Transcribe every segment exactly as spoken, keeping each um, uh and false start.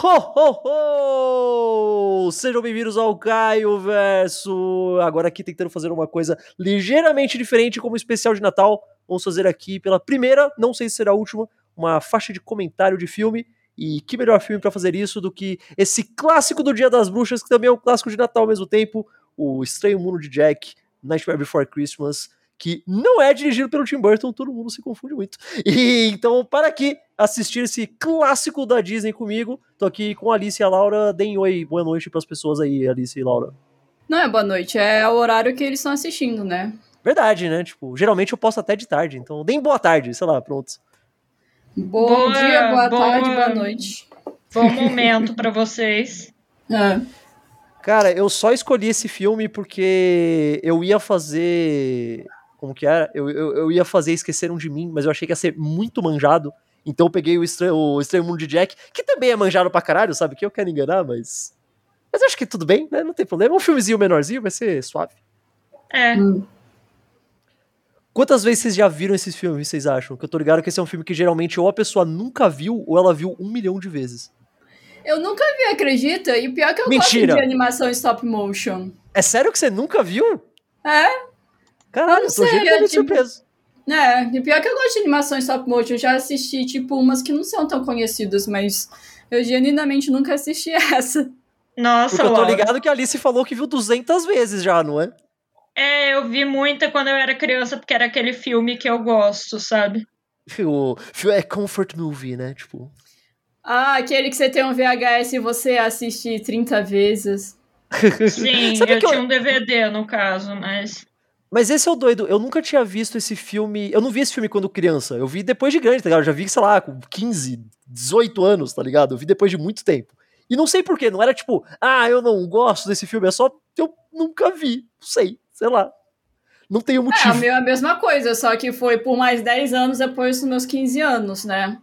Ho, ho, ho! Sejam bem-vindos ao Caio Verso. Agora aqui tentando fazer uma coisa ligeiramente diferente como especial de Natal. Vamos fazer aqui pela primeira, não sei se será a última, uma faixa de comentário de filme. E que melhor filme pra fazer isso do que esse clássico do Dia das Bruxas, que também é um clássico de Natal ao mesmo tempo, O Estranho Mundo de Jack, Nightmare Before Christmas, que não é dirigido pelo Tim Burton, todo mundo se confunde muito. E então, para aqui assistir esse clássico da Disney comigo, tô aqui com a Alice e a Laura. Deem oi, boa noite pras pessoas aí, Alice e Laura. Não é boa noite, é o horário que eles estão assistindo, né? Verdade, né? Tipo, geralmente eu posto até de tarde, então deem boa tarde, sei lá, pronto. Bom boa, dia, boa, boa tarde, boa noite. Bom momento pra vocês. É. Cara, eu só escolhi esse filme porque eu ia fazer... Como que era? Eu, eu, eu ia fazer Esqueceram de Mim, mas eu achei que ia ser muito manjado. Então eu peguei o Estranho, o Estranho Mundo de Jack, que também é manjado pra caralho, sabe? Que eu quero enganar, mas... Mas eu acho que tudo bem, né? Não tem problema. É um filmezinho menorzinho, vai ser suave. É. Hum. Quantas vezes vocês já viram esses filmes, vocês acham? Que eu tô ligado que esse é um filme que geralmente ou a pessoa nunca viu, ou ela viu um milhão de vezes. Eu nunca vi, acredita? E pior que eu Mentira. gosto de animação stop motion. É sério que você nunca viu? É? Caralho, Eu eu tô sei, genuinamente é tipo- surpreso. É, e pior que eu gosto de animação stop motion. Eu já assisti, tipo, umas que não são tão conhecidas, mas eu genuinamente nunca assisti essa. Nossa, Porque eu tô Laura. ligado que a Alice falou que viu duzentas vezes já, não é? É, eu vi muita quando eu era criança, porque era aquele filme que eu gosto, sabe? O filme é comfort movie, né? Tipo... Ah, aquele que você tem um V H S e você assiste trinta vezes. Sim, Sabe eu que eu- tinha um D V D no caso, mas... Mas esse é o doido, eu nunca tinha visto esse filme, eu não vi esse filme quando criança, eu vi depois de grande, tá ligado? Eu já vi, sei lá, com quinze, dezoito anos, tá ligado? Eu vi depois de muito tempo. E não sei porquê, não era tipo, ah, eu não gosto desse filme, é só que eu nunca vi, não sei, sei lá. Não tenho É, o motivo. meu é a mesma coisa, só que foi por mais dez anos depois dos meus quinze anos, né?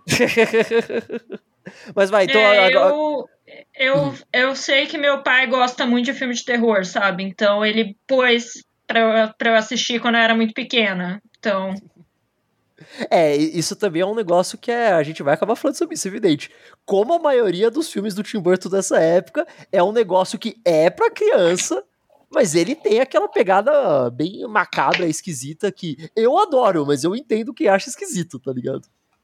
Mas vai, então É, agora... eu, eu, eu sei que meu pai gosta muito de filme de terror, sabe? Então ele pôs pra, eu- pra eu assistir quando eu era muito pequena. Então, É, isso também é um negócio que é, a gente vai acabar falando sobre isso, evidente. Como a maioria dos filmes do Tim Burton dessa época, é um negócio que é pra criança, mas ele tem aquela pegada bem macabra, esquisita, que eu adoro, mas eu entendo quem acha esquisito, tá ligado?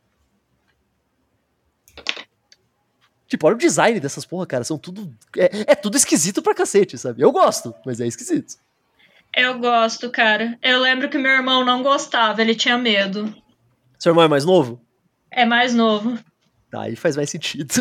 Tipo, olha o design dessas porra, cara, são tudo... É, é tudo esquisito pra cacete, sabe? Eu gosto, mas é esquisito. eu gosto, cara. Eu lembro que meu irmão não gostava, ele tinha medo. Seu irmão é mais novo? É mais novo. Tá, aí faz mais sentido.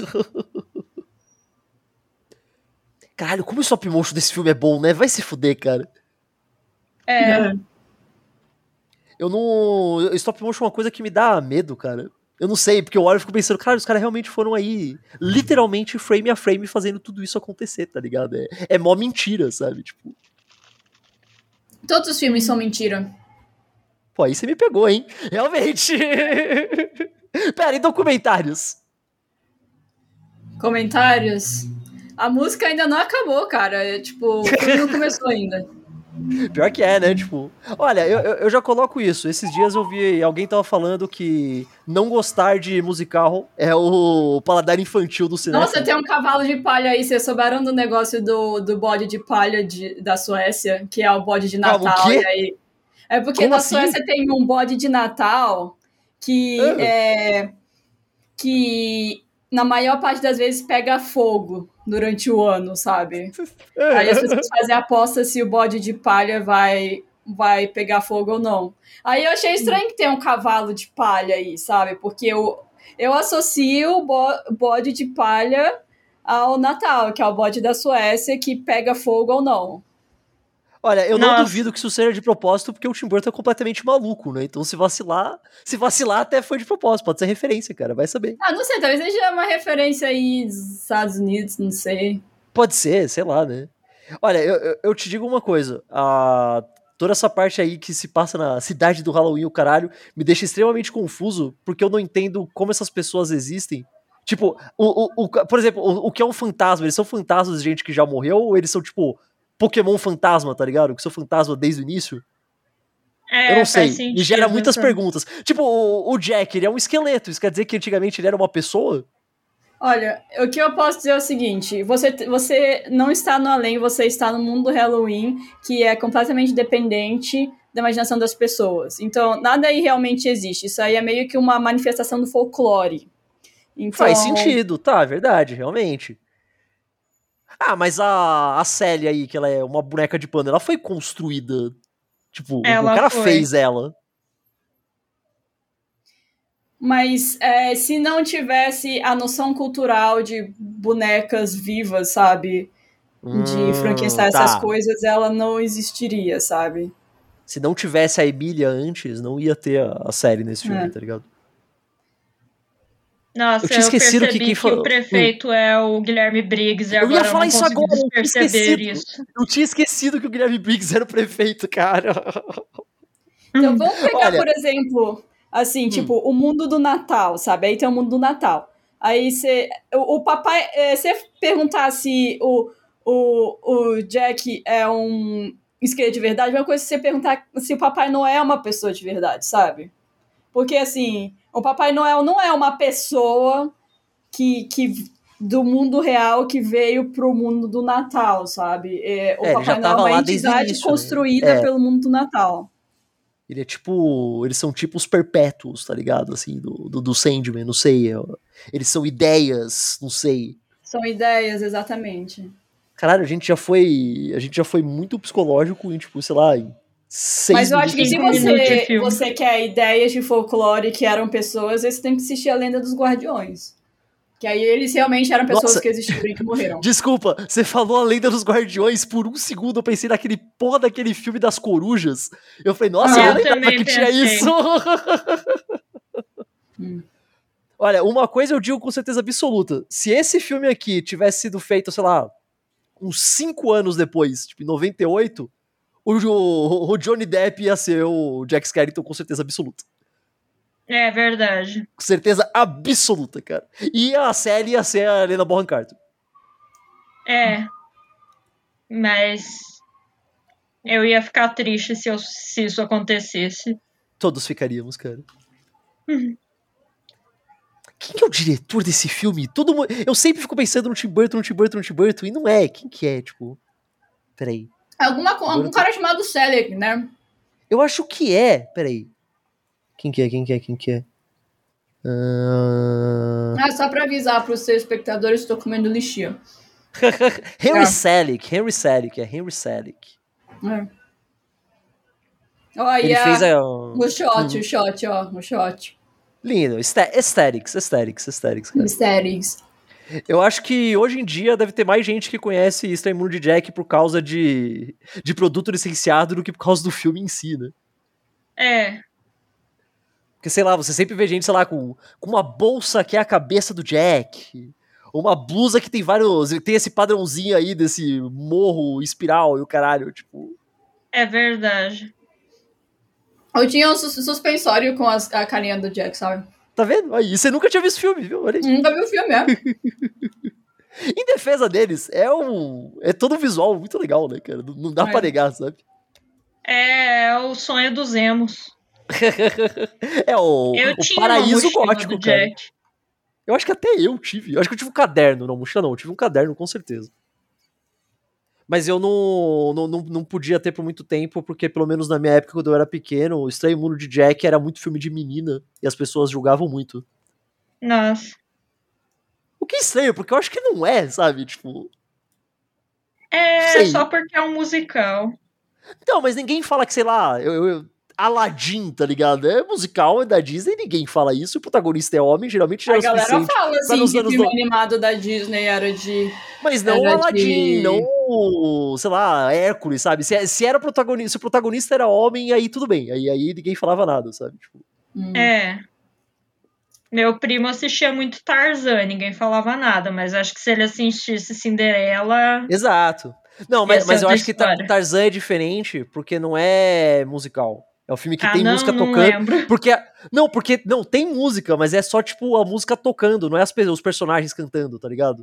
Caralho, como o stop motion desse filme é bom, né? Vai se fuder, cara. É, Eu não... Stop motion é uma coisa que me dá medo, cara. Eu não sei, porque eu olho e fico pensando, cara, os caras realmente foram aí, literalmente, frame a frame, fazendo tudo isso acontecer, tá ligado? É, é mó mentira, sabe? Tipo, Todos os filmes são mentira. pô, aí você me pegou, hein? Realmente. Pera, e documentários? Comentários? A música ainda não acabou, cara. É, tipo, o filme não começou ainda. Pior que é, né? Tipo, olha, eu, eu eu já coloco isso. Esses dias eu vi alguém tava falando que não gostar de musical é o paladar infantil do cinema. Nossa, tem um cavalo de palha aí. Vocês souberam do negócio do, do bode de palha de, da Suécia, que é o bode de Calma, o Natal. quê? E aí... É porque Como na assim? Suécia tem um bode de Natal que Ah. é que na maior parte das vezes pega fogo durante o ano, sabe? Aí as pessoas fazem a aposta se o bode de palha vai, vai pegar fogo ou não. Aí eu achei estranho que tem um cavalo de palha aí, sabe? Porque eu, eu associo o bo- bode de palha ao Natal, que é o bode da Suécia, que pega fogo ou não. Olha, eu não Nossa. duvido que isso seja de propósito, porque o Tim Burton é completamente maluco, né? Então se vacilar, se vacilar até foi de propósito, pode ser referência, cara, vai saber. Ah, não sei, talvez seja uma referência aí dos Estados Unidos, não sei. Pode ser, sei lá, né? Olha, eu, eu, eu te digo uma coisa, a, toda essa parte aí que se passa na cidade do Halloween, o caralho, me deixa extremamente confuso, porque eu não entendo como essas pessoas existem. Tipo, o, o, o, por exemplo, o, o que é um fantasma? Eles são fantasmas de gente que já morreu, ou eles são, tipo, Pokémon fantasma, tá ligado? Que são fantasma desde o início? é Eu não sei, faz sentido, me gera muitas então. perguntas. Tipo, o, o Jack, ele é um esqueleto, isso quer dizer que antigamente ele era uma pessoa? Olha, o que eu posso dizer é o seguinte, você, você não está no além, você está no mundo do Halloween, que é completamente dependente da imaginação das pessoas. Então, nada aí realmente existe. Isso aí é meio que uma manifestação do folclore. Então, Faz sentido, tá, é verdade, realmente. Ah, mas a, a Sally aí, que ela é uma boneca de pano, ela foi construída. Tipo, o Ela cara foi. fez ela. Mas é, se não tivesse a noção cultural de bonecas vivas, sabe? De Hum, Frankenstein, essas tá. coisas, ela não existiria, sabe? Se não tivesse a Emília antes, não ia ter a, a série nesse filme, É. tá ligado? Nossa, Eu tinha eu esquecido que percebi quem que, falou. o prefeito hum. é o Guilherme Briggs e Eu ia agora eu falar não isso consegui agora, eu tinha perceber esquecido. isso. Eu tinha esquecido que o Guilherme Briggs era o prefeito, cara. Então, vamos pegar, Olha, por exemplo, assim, hum. tipo, o mundo do Natal, sabe? Aí tem o mundo do Natal. Aí você. O, o papai. É, você perguntar se o, o, o Jack é um esqueleto de verdade, é uma coisa que você perguntar se o Papai Noel é uma pessoa de verdade, sabe? Porque, assim, o Papai Noel não é uma pessoa que, que do mundo real que veio pro mundo do Natal, sabe? É, o É, ele já Papai Noel é tava uma lá desde o entidade início, né? construída É. pelo mundo do Natal. Ele é tipo. Eles são tipo os perpétuos, tá ligado? Assim, do, do, do Sandman, não sei. Eles são ideias, não sei. São ideias, exatamente. Caralho, a gente já foi. A gente já foi muito psicológico em, tipo, sei lá, em seis Mas eu acho que se minutos de você, filme. você quer ideias de folclore que eram pessoas, você tem que assistir a Lenda dos Guardiões. Que aí eles realmente eram pessoas Nossa, que existiram e que morreram. Desculpa, você falou a Lenda dos Guardiões, por um segundo eu pensei naquele porra daquele filme das corujas. Eu falei, nossa, Ah. eu Eu não lembrava também que tinha pensei. isso. Hum. Olha, uma coisa eu digo com certeza absoluta. Se esse filme aqui tivesse sido feito, sei lá, uns cinco anos depois, tipo em noventa e oito, o, o, o Johnny Depp ia ser o Jack Skellington com certeza absoluta. É verdade. Com certeza absoluta, cara. E a Sally ia ser a Helena Bonham Carter. É. Mas eu ia ficar triste se, eu, se isso acontecesse. Todos ficaríamos, cara. Uhum. Quem que é o diretor desse filme? Todo mundo... Eu sempre fico pensando no Tim Burton, no Tim Burton, no Tim Burton, e não é. Quem que é, tipo... Peraí. Alguma, algum cara chamado Selig, né? Eu acho que é. Peraí. Quem que é, quem que é, quem que é? Uh... Ah, só pra avisar pros seus espectadores, estou comendo lixinha. Henry É. Selick, Henry Selick, é Henry Selick. É. Ó, Ele e a... fez a... o shot, Hum. o shot, ó, o shot. Lindo. Aesthetics, aesthetics, aesthetics, cara. Mistérios. Eu acho que hoje em dia deve ter mais gente que conhece Estranho Mundo de Jack por causa de, de produto licenciado do que por causa do filme em si, né? É. Porque, sei lá, você sempre vê gente, sei lá, com, com uma bolsa que é a cabeça do Jack, ou uma blusa que tem vários... Tem esse padrãozinho aí desse morro espiral e o caralho, tipo... É verdade. Eu tinha um sus- suspensório com as, a carinha do Jack, sabe? Tá vendo? Aí, você nunca tinha visto filme, viu? Olha aí. Nunca vi o filme, é? Em defesa deles, é um... É todo um visual muito legal, né, cara? Não, não dá É. pra negar, sabe? É, é o sonho dos emos. É o, Eu o tinha paraíso uma mochila gótico, do cara. Jack. Eu acho que até eu tive. Eu acho que eu tive um caderno, não, mochila não. Eu tive um caderno, com certeza. Mas eu não, não, não, não podia ter por muito tempo, porque pelo menos na minha época, quando eu era pequeno, o Estranho Mundo de Jack era muito filme de menina, e as pessoas julgavam muito. Nossa. O que é estranho, porque eu acho que não é, sabe? Tipo... É, Sei. só porque é um musical. Então, mas ninguém fala que, sei lá, eu, eu, Aladdin, tá ligado? É musical, é da Disney, ninguém fala isso, o protagonista é homem, geralmente já A é o galera suficiente. fala, pra assim, nos que anos filme no- animado da Disney era de... Mas não o Era Aladdin, de- não o, sei lá, Hércules, sabe? Se, se era o protagonista, se o protagonista era homem, aí tudo bem, aí, aí ninguém falava nada, sabe? Tipo, Hum. É. Meu primo assistia muito Tarzan, ninguém falava nada, mas acho que se ele assistisse Cinderela... exato. Não, Ia mas, ser mas eu outra acho que Tar- história. Tarzan é diferente, porque não é musical. É um filme que Ah, tem não, música não tocando. lembro. Porque. Não, porque. Não, tem música, mas é só, tipo, a música tocando, não é as, pe- os personagens cantando, tá ligado?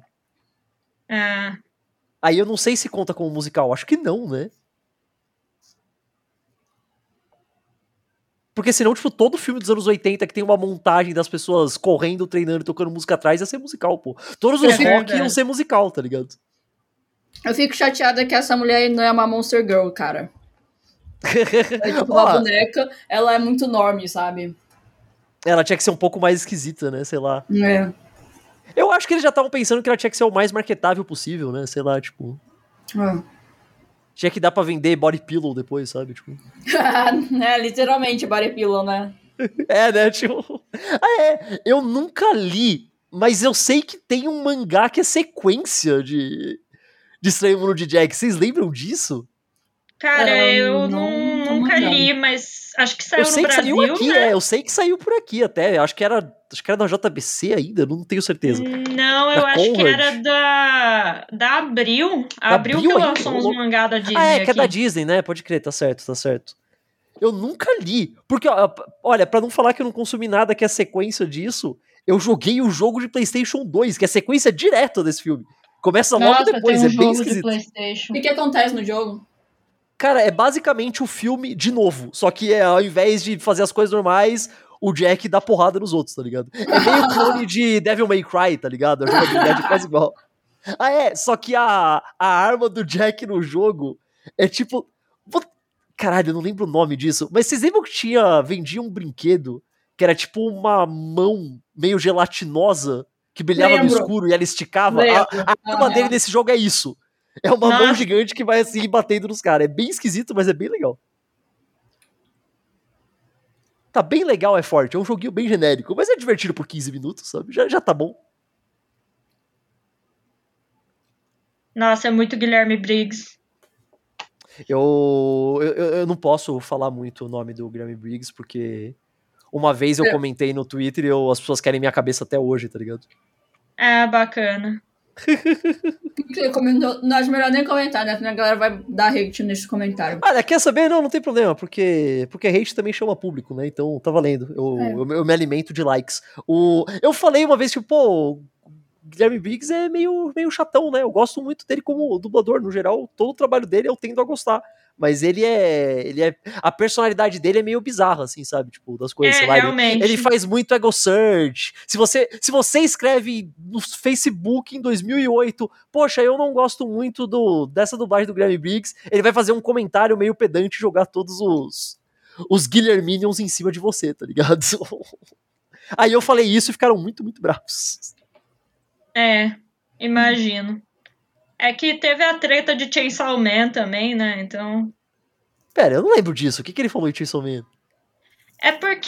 Ah, Aí eu não sei se conta como musical. Acho que não, né? Porque senão, tipo, todo filme dos anos oitenta que tem uma montagem das pessoas correndo, treinando, tocando música atrás, ia ser musical, pô. Todos os É rock iam ser musical, tá ligado? Eu fico chateada que essa mulher não é uma Monster Girl, cara. É tipo uma Ó, boneca, ela é muito norme, sabe? ela tinha que ser um pouco mais esquisita, né? Sei lá. É. Eu acho que eles já estavam pensando que ela tinha que ser o mais marketável possível, né? Sei lá, tipo... É. Tinha que dar pra vender body pillow depois, sabe? Tipo... é, literalmente, body pillow, né? É, né? Tipo... Ah, é. Eu nunca li, mas eu sei que tem um mangá que é sequência de... De Estranho Mundo de Jack. Vocês lembram disso? Cara, É, eu não- não, não nunca manjava. li, mas acho que saiu Eu sei no que Brasil, saiu aqui, né? é. Eu sei que saiu por aqui até. Acho que era, acho que era da J B C ainda, não tenho certeza. Não, eu Da acho que Conrad. era da, da Abril. A Da Abril que Abril ainda? lançou Ô, uns louco. mangá da Disney Ah, é, que é aqui. da Disney, né? Pode crer, tá certo, tá certo. Eu nunca li. Porque, ó, olha, pra não falar que eu não consumi nada que é sequência disso, eu joguei o jogo de PlayStation dois, que é sequência direta desse filme. Começa logo Nossa, depois, tem um é bem jogo de esquisito. PlayStation. O que, que acontece no jogo? Cara, é basicamente o filme de novo. Só que é, ao invés de fazer as coisas normais, o Jack dá porrada nos outros, tá ligado? É meio clone de Devil May Cry, tá ligado? A jogabilidade é quase igual. Ah, é, só que a, a arma do Jack no jogo é tipo... Caralho, eu não lembro o nome disso. Mas vocês lembram que tinha... Vendia um brinquedo que era tipo uma mão meio gelatinosa que brilhava Lembro. no escuro e ela esticava? A, Lembro. a arma Ah, dele nesse jogo é isso. É uma mão Nossa. gigante que vai assim batendo nos caras. É bem esquisito, mas é bem legal. Tá bem legal, é forte. É um joguinho bem genérico, mas é divertido por quinze minutos, sabe? Já, já tá bom. Nossa, é muito Guilherme Briggs. Eu, eu, eu não posso falar muito o nome do Guilherme Briggs, porque uma vez eu É. comentei no Twitter e eu, as pessoas querem minha cabeça até hoje, tá ligado? É, bacana. que comentou- não acho melhor nem comentar, né? Senão a galera vai dar hate nesse comentário. Olha, quer saber? Não, não tem problema, porque, porque hate também chama público, né? Então tá valendo. Eu, É. eu, eu me alimento de likes. O, eu falei uma vez, tipo, pô, Guilherme Briggs é meio, meio chatão, né? Eu gosto muito dele como dublador, no geral. Todo o trabalho dele eu tendo a gostar. Mas ele é. Ele é. A personalidade dele é meio bizarra, assim, sabe? Tipo, das coisas, É, sei lá. Ele, realmente. ele faz muito ego search. Se você, se você escreve no Facebook em dois mil e oito, poxa, eu não gosto muito do, dessa dublagem do Guilherme Briggs, ele vai fazer um comentário meio pedante e jogar todos os. Os Guilherminions em cima de você, tá ligado? Aí eu falei isso e ficaram muito, muito bravos. É, imagino. É que teve a treta de Chainsaw Man também, né? Então. Pera, eu não lembro disso. O que, que ele falou em Chainsaw Man? É porque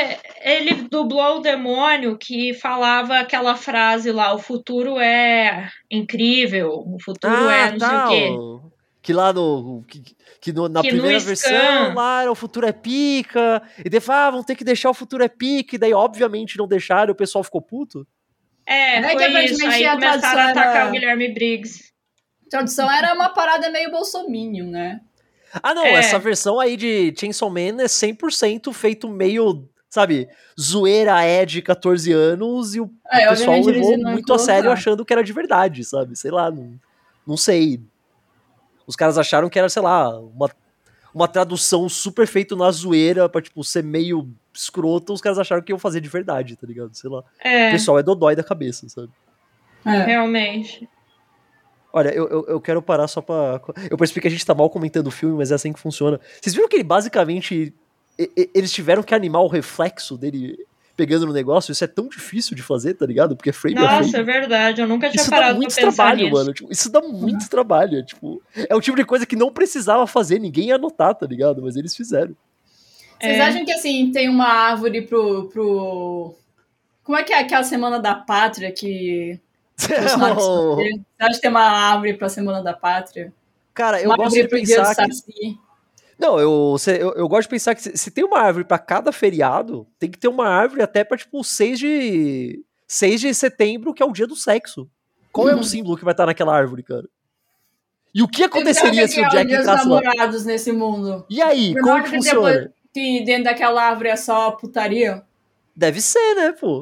ele dublou o demônio que falava aquela frase lá: o futuro é incrível, o futuro é não sei o quê. o- Que lá no. Que, que no- na Que no primeira Scan- versão, lá era o futuro é pica. E daí fala, ah, vão ter que deixar o futuro é pica. E daí, obviamente, não deixaram e o pessoal ficou puto. É, É que foi isso. aparentemente Aí a começaram a tradução atacar era- o Guilherme Briggs. A tradução era uma parada meio bolsominion, né? Ah, não, É. essa versão aí de Chainsaw Man é cem por cento feito meio, sabe, zoeira é de catorze anos e o É, pessoal obviamente eles levou não iam muito a sério colocar. achando que era de verdade, sabe? Sei lá, não, não sei. Os caras acharam que era, sei lá, uma, uma tradução super feita na zoeira pra, tipo, ser meio escroto. Os caras acharam que iam fazer de verdade, tá ligado? Sei lá. O É, pessoal é dodói da cabeça, sabe? É. realmente. Olha, eu, eu, eu quero parar só pra... Eu percebi que a gente tá mal comentando o filme, mas é assim que funciona. Vocês viram que ele basicamente... e- e- Eles tiveram que animar o reflexo dele pegando no negócio? Isso é tão difícil de fazer, tá ligado? Porque é frame a Nossa, frame. é verdade. Eu nunca tinha Isso dá parado muito pra pensar trabalho, nisso. mano. Tipo, isso dá muito trabalho. Tipo, é o tipo de coisa que não precisava fazer, ninguém ia anotar, tá ligado? Mas eles fizeram. Vocês É. acham que, assim, tem uma árvore pro... pro... Como é que é aquela Semana da Pátria que... Bolsonaro precisa ter? Você acha que tem uma árvore pra Semana da Pátria? Cara, eu Uma gosto árvore de pro dia do pensar que... Saci? Não, eu, cê- eu, eu gosto de pensar que se, se tem uma árvore pra cada feriado, tem que ter uma árvore até pra, tipo, seis de... seis de setembro, que é o dia do sexo. Qual é o símbolo que vai estar naquela árvore, cara? E o que aconteceria se o é Jack o dia dos entrasse lá? namorados nesse mundo? E aí, Por como nada que que funciona? depois que dentro daquela árvore é só putaria? Deve ser, né, pô?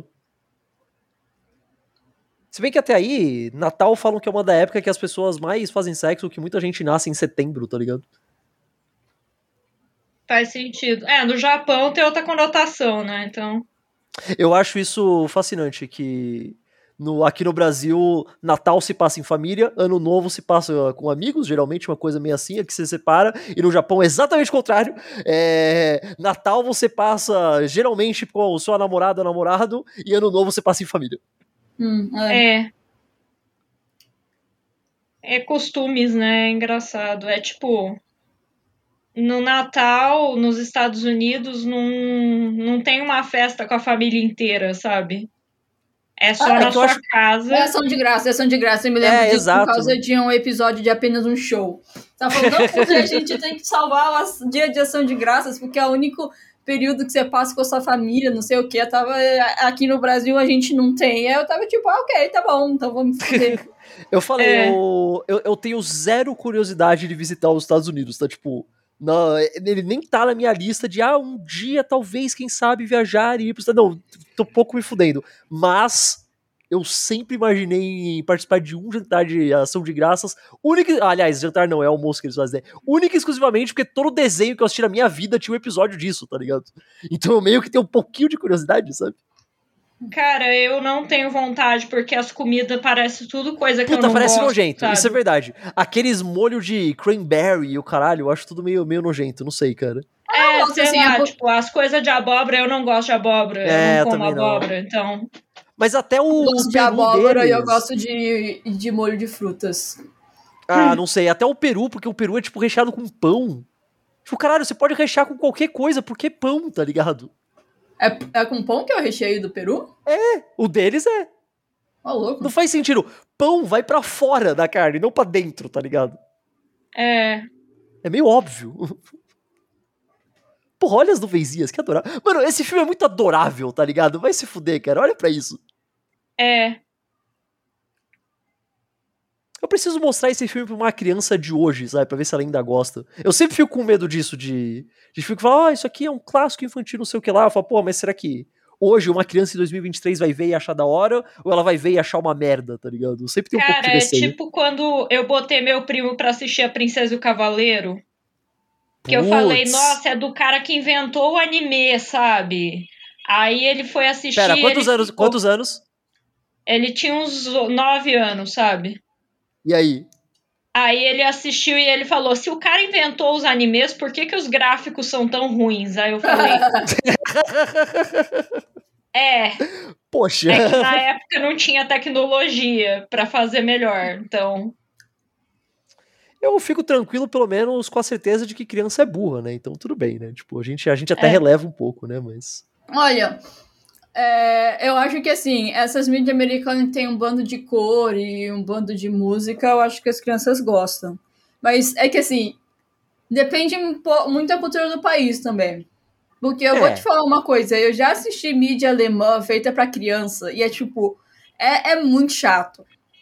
Se bem que até aí, Natal falam que é uma da época que as pessoas mais fazem sexo, que muita gente nasce em setembro, tá ligado? Faz sentido. É, no Japão tem outra conotação, né? Então. Eu acho isso fascinante, que no, aqui no Brasil, Natal se passa em família, Ano Novo se passa com amigos, geralmente uma coisa meio assim, é que você separa, e no Japão é exatamente o contrário. É, Natal você passa geralmente com o seu namorado ou namorado, e Ano Novo você passa em família. Hum, é. É. É costumes, né? É engraçado. É tipo. No Natal, nos Estados Unidos, não, não tem uma festa com a família inteira, sabe? É só Ah, é na que eu sua acho- casa. É ação de graça, é ação de graça. Eu me lembro É, disso exato. por causa de um episódio de apenas um show. Tá falando, não, porque a gente tem que salvar o dia de ação de graças, porque é o único período que você passa com a sua família, não sei o que. Eu tava, aqui no Brasil a gente não tem. Aí eu tava tipo, ah, ok, tá bom, então vamos fazer. Eu falei, É. eu, eu, eu tenho zero curiosidade de visitar os Estados Unidos, tá? Tipo, não, ele nem tá na minha lista de, ah, um dia, talvez, quem sabe, viajar e ir pros Estados Unidos. Não, tô pouco me fudendo. Mas eu sempre imaginei em participar de um jantar de ação de graças. Única, aliás, jantar não, é almoço que eles fazem. Única e exclusivamente porque todo desenho que eu assisti na minha vida tinha um episódio disso, tá ligado? Então eu meio que tenho um pouquinho de curiosidade, sabe? Cara, eu não tenho vontade, porque as comidas parecem tudo coisa que eu Puta, não parece gosto, nojento, sabe? isso é verdade. Aqueles molhos de cranberry e o caralho, eu acho tudo meio, meio nojento, não sei, cara. É, gosto, sei assim, lá, é por- tipo, as coisas de abóbora, eu não gosto de abóbora, É, eu eu não como também não. abóbora, então... Mas até Eu o gosto de peru abóbora deles... e eu gosto de, de molho de frutas. Ah, não sei, até o peru, porque o peru é tipo recheado com pão. Tipo, caralho, você pode rechear com qualquer coisa, porque pão, tá ligado? É, é com pão que é o recheio do peru? O deles é. Ó, louco. Não faz sentido. Pão vai pra fora da carne, não pra dentro, tá ligado? É, É meio óbvio. Porra, olha as nuvenzinhas, que adorável. Mano, esse filme é muito adorável, tá ligado? Vai se fuder, cara, olha pra isso. é... Eu preciso mostrar esse filme pra uma criança de hoje, sabe? Pra ver se ela ainda gosta. Eu sempre fico com medo disso, de... De fico falando, ah, isso aqui é um clássico infantil, não sei o que lá. Eu falo, pô, mas será que hoje uma criança em dois mil e vinte e três vai ver e achar da hora? Ou ela vai ver e achar uma merda, tá ligado? Eu sempre tenho um pouco de Cara, é receio. tipo quando eu botei meu primo pra assistir A Princesa e o Cavaleiro, que eu falei, Putz. nossa, é do cara que inventou o anime, sabe? Aí ele foi assistir... Pera, quantos ele anos? ficou- Quantos anos? Ele tinha uns nove anos, sabe? E aí? Aí ele assistiu e ele falou, se o cara inventou os animes, por que que os gráficos são tão ruins? Aí eu falei, é, Poxa. é que na época não tinha tecnologia pra fazer melhor, então... Eu fico tranquilo, pelo menos, com a certeza de que criança é burra, né? Então tudo bem, né? Tipo, a gente, a gente até É. releva um pouco, né? Mas... Olha, é, eu acho que assim, essas mídias americanas têm um bando de cor e um bando de música, eu acho que as crianças gostam. Mas é que assim, depende um po- muito da cultura do país também. Porque eu vou É. te falar uma coisa, eu já assisti mídia alemã feita pra criança, e é tipo, é, é muito chato.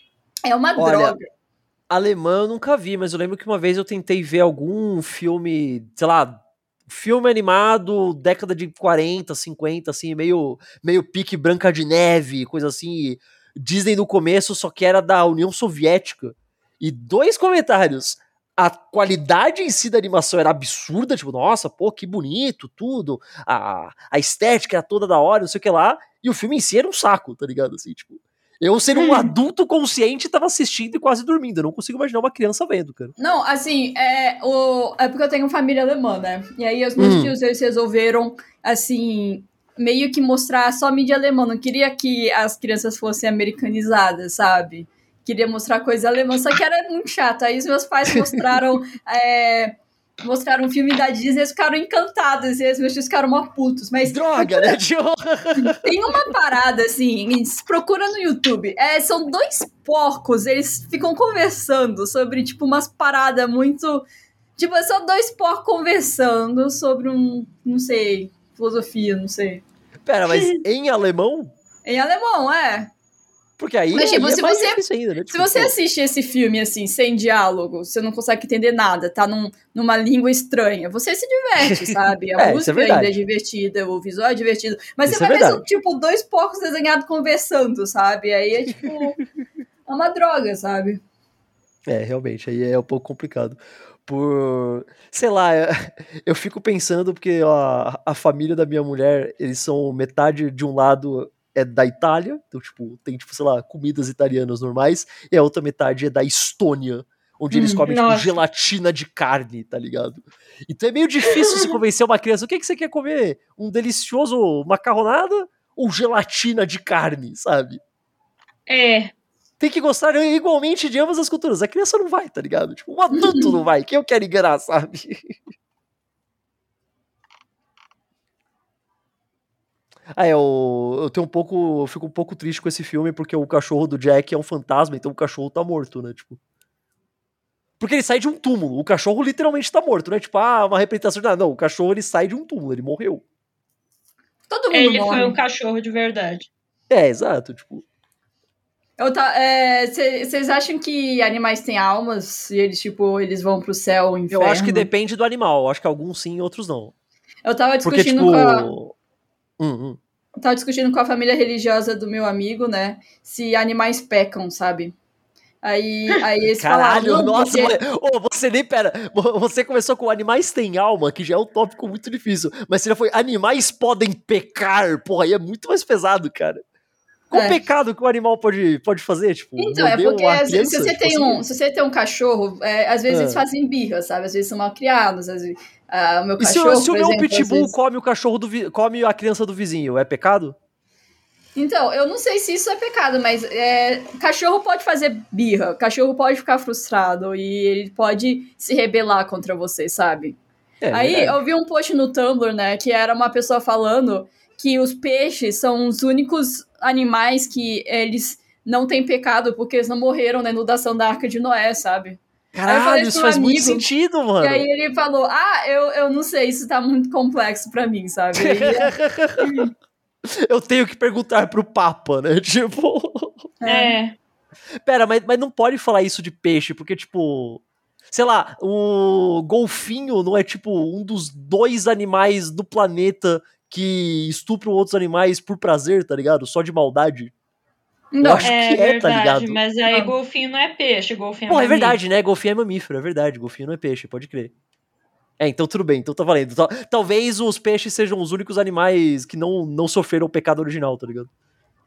É uma Olha, droga. alemã eu nunca vi, mas eu lembro que uma vez eu tentei ver algum filme, sei lá, filme animado, década de quarenta, cinquenta, assim, meio, meio pique Branca de Neve, coisa assim, Disney no começo, só que era da União Soviética. E dois comentários. A qualidade em si da animação era absurda, tipo, nossa, pô, que bonito, tudo. A, a estética era toda da hora, não sei o que lá. E o filme em si era um saco, tá ligado? Assim, tipo, eu, sendo um adulto consciente, tava assistindo e quase dormindo. Eu não consigo imaginar uma criança vendo, cara. Não, assim, é, o, é porque eu tenho família alemã, né? E aí os meus Hum. tios, eles resolveram, assim, meio que mostrar só mídia alemã. Não queria que as crianças fossem americanizadas, sabe? Queria mostrar coisa alemã, só que era muito chato. Aí os meus pais mostraram... é, mostraram um filme da Disney, eles ficaram encantados, e os meus tios ficaram mó putos. Mas Droga, né, tio? tem uma parada, assim, procura no YouTube. É, são dois porcos, eles ficam conversando sobre, tipo, umas paradas muito... Tipo, são dois porcos conversando sobre um, não sei, filosofia, não sei. Pera, mas em alemão? Em alemão, é. Porque aí, Mas, tipo, aí é se mais você- difícil ainda, né? Se Tipo, você pô, assiste esse filme, assim, sem diálogo, você não consegue entender nada, tá num, numa língua estranha, você se diverte, sabe? A É, isso é música verdade. ainda é divertida, o visual é divertido, mas Isso você é vai ver, verdade. são, tipo, dois porcos desenhados conversando, sabe? Aí é, tipo, é uma droga, sabe? É, realmente, aí é um pouco complicado. Por, sei lá, eu fico pensando porque ó, a família da minha mulher, eles são metade de um lado é da Itália, então tipo, tem tipo, sei lá, comidas italianas normais, e a outra metade é da Estônia, onde eles Hum. comem tipo Nossa. gelatina de carne, tá ligado? Então é meio difícil se convencer uma criança, o que que você quer comer? Um delicioso macarronada ou gelatina de carne, sabe? É, Tem que gostar igualmente de ambas as culturas. A criança não vai, tá ligado? Tipo, o adulto não vai. Quem eu quero enganar, sabe? Ah, é, eu, eu tenho um pouco. Eu fico um pouco triste com esse filme, porque o cachorro do Jack é um fantasma, então o cachorro tá morto, né? Tipo. Porque ele sai de um túmulo. O cachorro literalmente tá morto, né? Tipo, ah, uma representação de nada. Não, o cachorro ele sai de um túmulo, ele morreu. Todo mundo ele morre. foi um cachorro de verdade. É, exato. Tipo. Vocês tá, é, acham que animais têm almas e eles, tipo, eles vão pro céu ou inferno? Eu acho que depende do animal. Eu acho que alguns sim, outros não. Eu tava Porque, discutindo tipo. com a... Hum, hum. Eu tava discutindo com a família religiosa do meu amigo, né? Se animais pecam, sabe? Aí, aí eles Caralho, falavam... nossa, porque... oh, você nem, pera, você começou com animais têm alma, que já é um tópico muito difícil, mas você já foi, animais podem pecar, porra, aí é muito mais pesado, cara. Qual É. pecado que o animal pode, pode fazer, tipo, Então, é morder porque uma se, criança, se, você tipo tem assim? um, se você tem um cachorro, é, às vezes Ah. eles fazem birra, sabe? Às vezes são mal criados, às vezes... Ah, o meu E se, cachorro, se o por meu exemplo, às pitbull vezes... come o cachorro do vi- come a criança do vizinho, é pecado? Então, eu não sei se isso é pecado, mas é, cachorro pode fazer birra, cachorro pode ficar frustrado e ele pode se rebelar contra você, sabe? É, Aí verdade. eu vi um post no Tumblr, né, que era uma pessoa falando que os peixes são os únicos animais que eles não têm pecado porque eles não morreram na inundação da Arca de Noé, sabe? Aí eu falei Caralho, isso isso com um faz muito amigo, sentido, mano. E aí ele falou, ah, eu, eu não sei, isso tá muito complexo pra mim, sabe? Aí, Eu tenho que perguntar pro Papa, né? Tipo. É. Pera, mas, mas não pode falar isso de peixe, porque, tipo. Sei lá, o golfinho não é, tipo, um dos dois animais do planeta que estupram outros animais por prazer, tá ligado? Só de maldade. Não, Eu acho É que é, verdade, tá ligado? mas aí Não. golfinho não é peixe, golfinho Pô, é é verdade, mamífero. né? Golfinho é mamífero, é verdade. Golfinho não é peixe, pode crer. É, então tudo bem, então tá valendo. Tal- Talvez os peixes sejam os únicos animais que não, não sofreram o pecado original, tá ligado?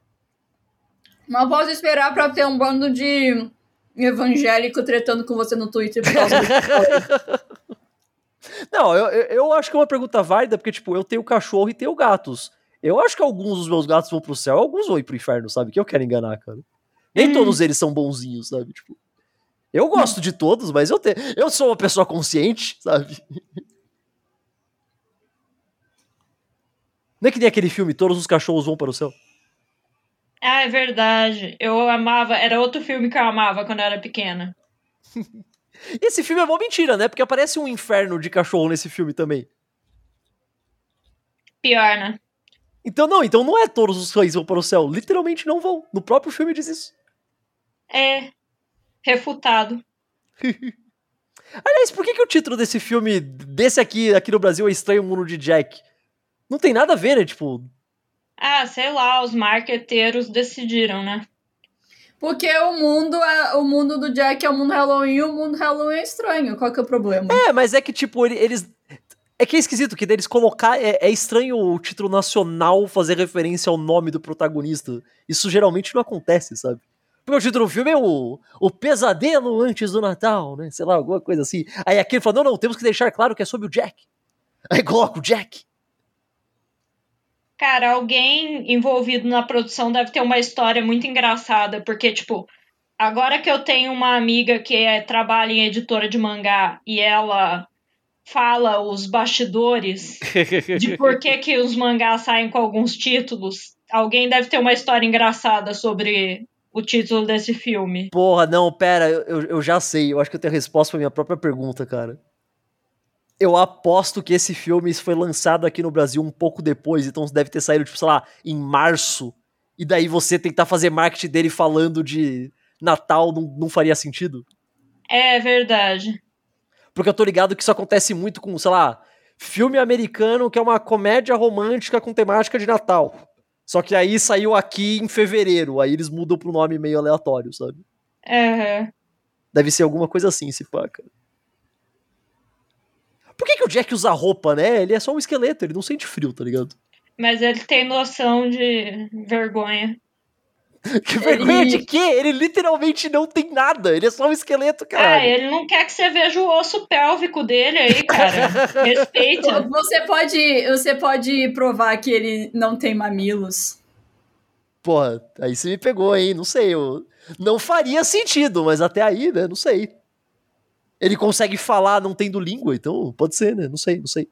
Não posso esperar pra ter um bando de evangélico tretando com você no Twitter por causa do Não, eu, eu, eu acho que é uma pergunta válida, porque, tipo, eu tenho cachorro e tenho gatos. Eu acho que alguns dos meus gatos vão pro céu, alguns vão ir pro inferno, sabe? Que eu quero enganar, cara. Nem Hum. todos eles são bonzinhos, sabe? Tipo, eu gosto de todos, mas eu, te... eu sou uma pessoa consciente, sabe? Não é que nem aquele filme, Todos os Cachorros Vão para o Céu? Ah, é verdade. Eu amava, era outro filme que eu amava quando eu era pequena. E esse filme é mó mentira, né? Porque aparece um inferno de cachorro nesse filme também. Pior, né? Então não, então não é Todos os Cães Vão para o Céu. Literalmente não vão. No próprio filme diz isso. É. Refutado. Aliás, por que, que o título desse filme, desse aqui, aqui no Brasil, é Estranho Mundo de Jack? Não tem nada a ver, né? Tipo, Ah, sei lá, os marqueteiros decidiram, né? Porque o mundo, é, o mundo do Jack é o mundo Halloween e o mundo Halloween é estranho. Qual que é o problema? é, mas é que, tipo, ele- eles... É que é esquisito, que deles colocar... É, é estranho o título nacional fazer referência ao nome do protagonista. Isso geralmente não acontece, sabe? Porque o título do filme é o, o Pesadelo Antes do Natal, né? Sei lá, alguma coisa assim. Aí aquele fala, não, não, temos que deixar claro que é sobre o Jack. Aí coloca o Jack. Cara, alguém envolvido na produção deve ter uma história muito engraçada, porque, tipo, agora que eu tenho uma amiga que é, trabalha em editora de mangá e ela fala os bastidores de por que, que os mangás saem com alguns títulos, alguém deve ter uma história engraçada sobre o título desse filme. Porra, não, pera, eu, eu já sei. Eu acho que eu tenho a resposta pra minha própria pergunta, cara. Eu aposto que esse filme foi lançado aqui no Brasil um pouco depois, então deve ter saído, tipo, sei lá, em março. E daí você tentar fazer marketing dele falando de Natal não, não faria sentido. É verdade. Porque eu tô ligado que isso acontece muito com, sei lá, filme americano que é uma comédia romântica com temática de Natal. Só que aí saiu aqui em fevereiro, aí eles mudam pro nome meio aleatório, sabe? É. Deve ser alguma coisa assim, esse pá, cara. Por que, que o Jack usa roupa, né? Ele é só um esqueleto, ele não sente frio, tá ligado? Mas ele tem noção de vergonha. Que vergonha ele... de quê? Ele literalmente não tem nada, ele é só um esqueleto, cara. Ah, ele não quer que você veja o osso pélvico dele aí, cara. Respeita. Você pode, você pode provar que ele não tem mamilos. Porra, aí você me pegou, hein? Não sei, eu... não faria sentido, mas até aí, né? Não sei. Ele consegue falar não tendo língua, então pode ser, né? Não sei, não sei.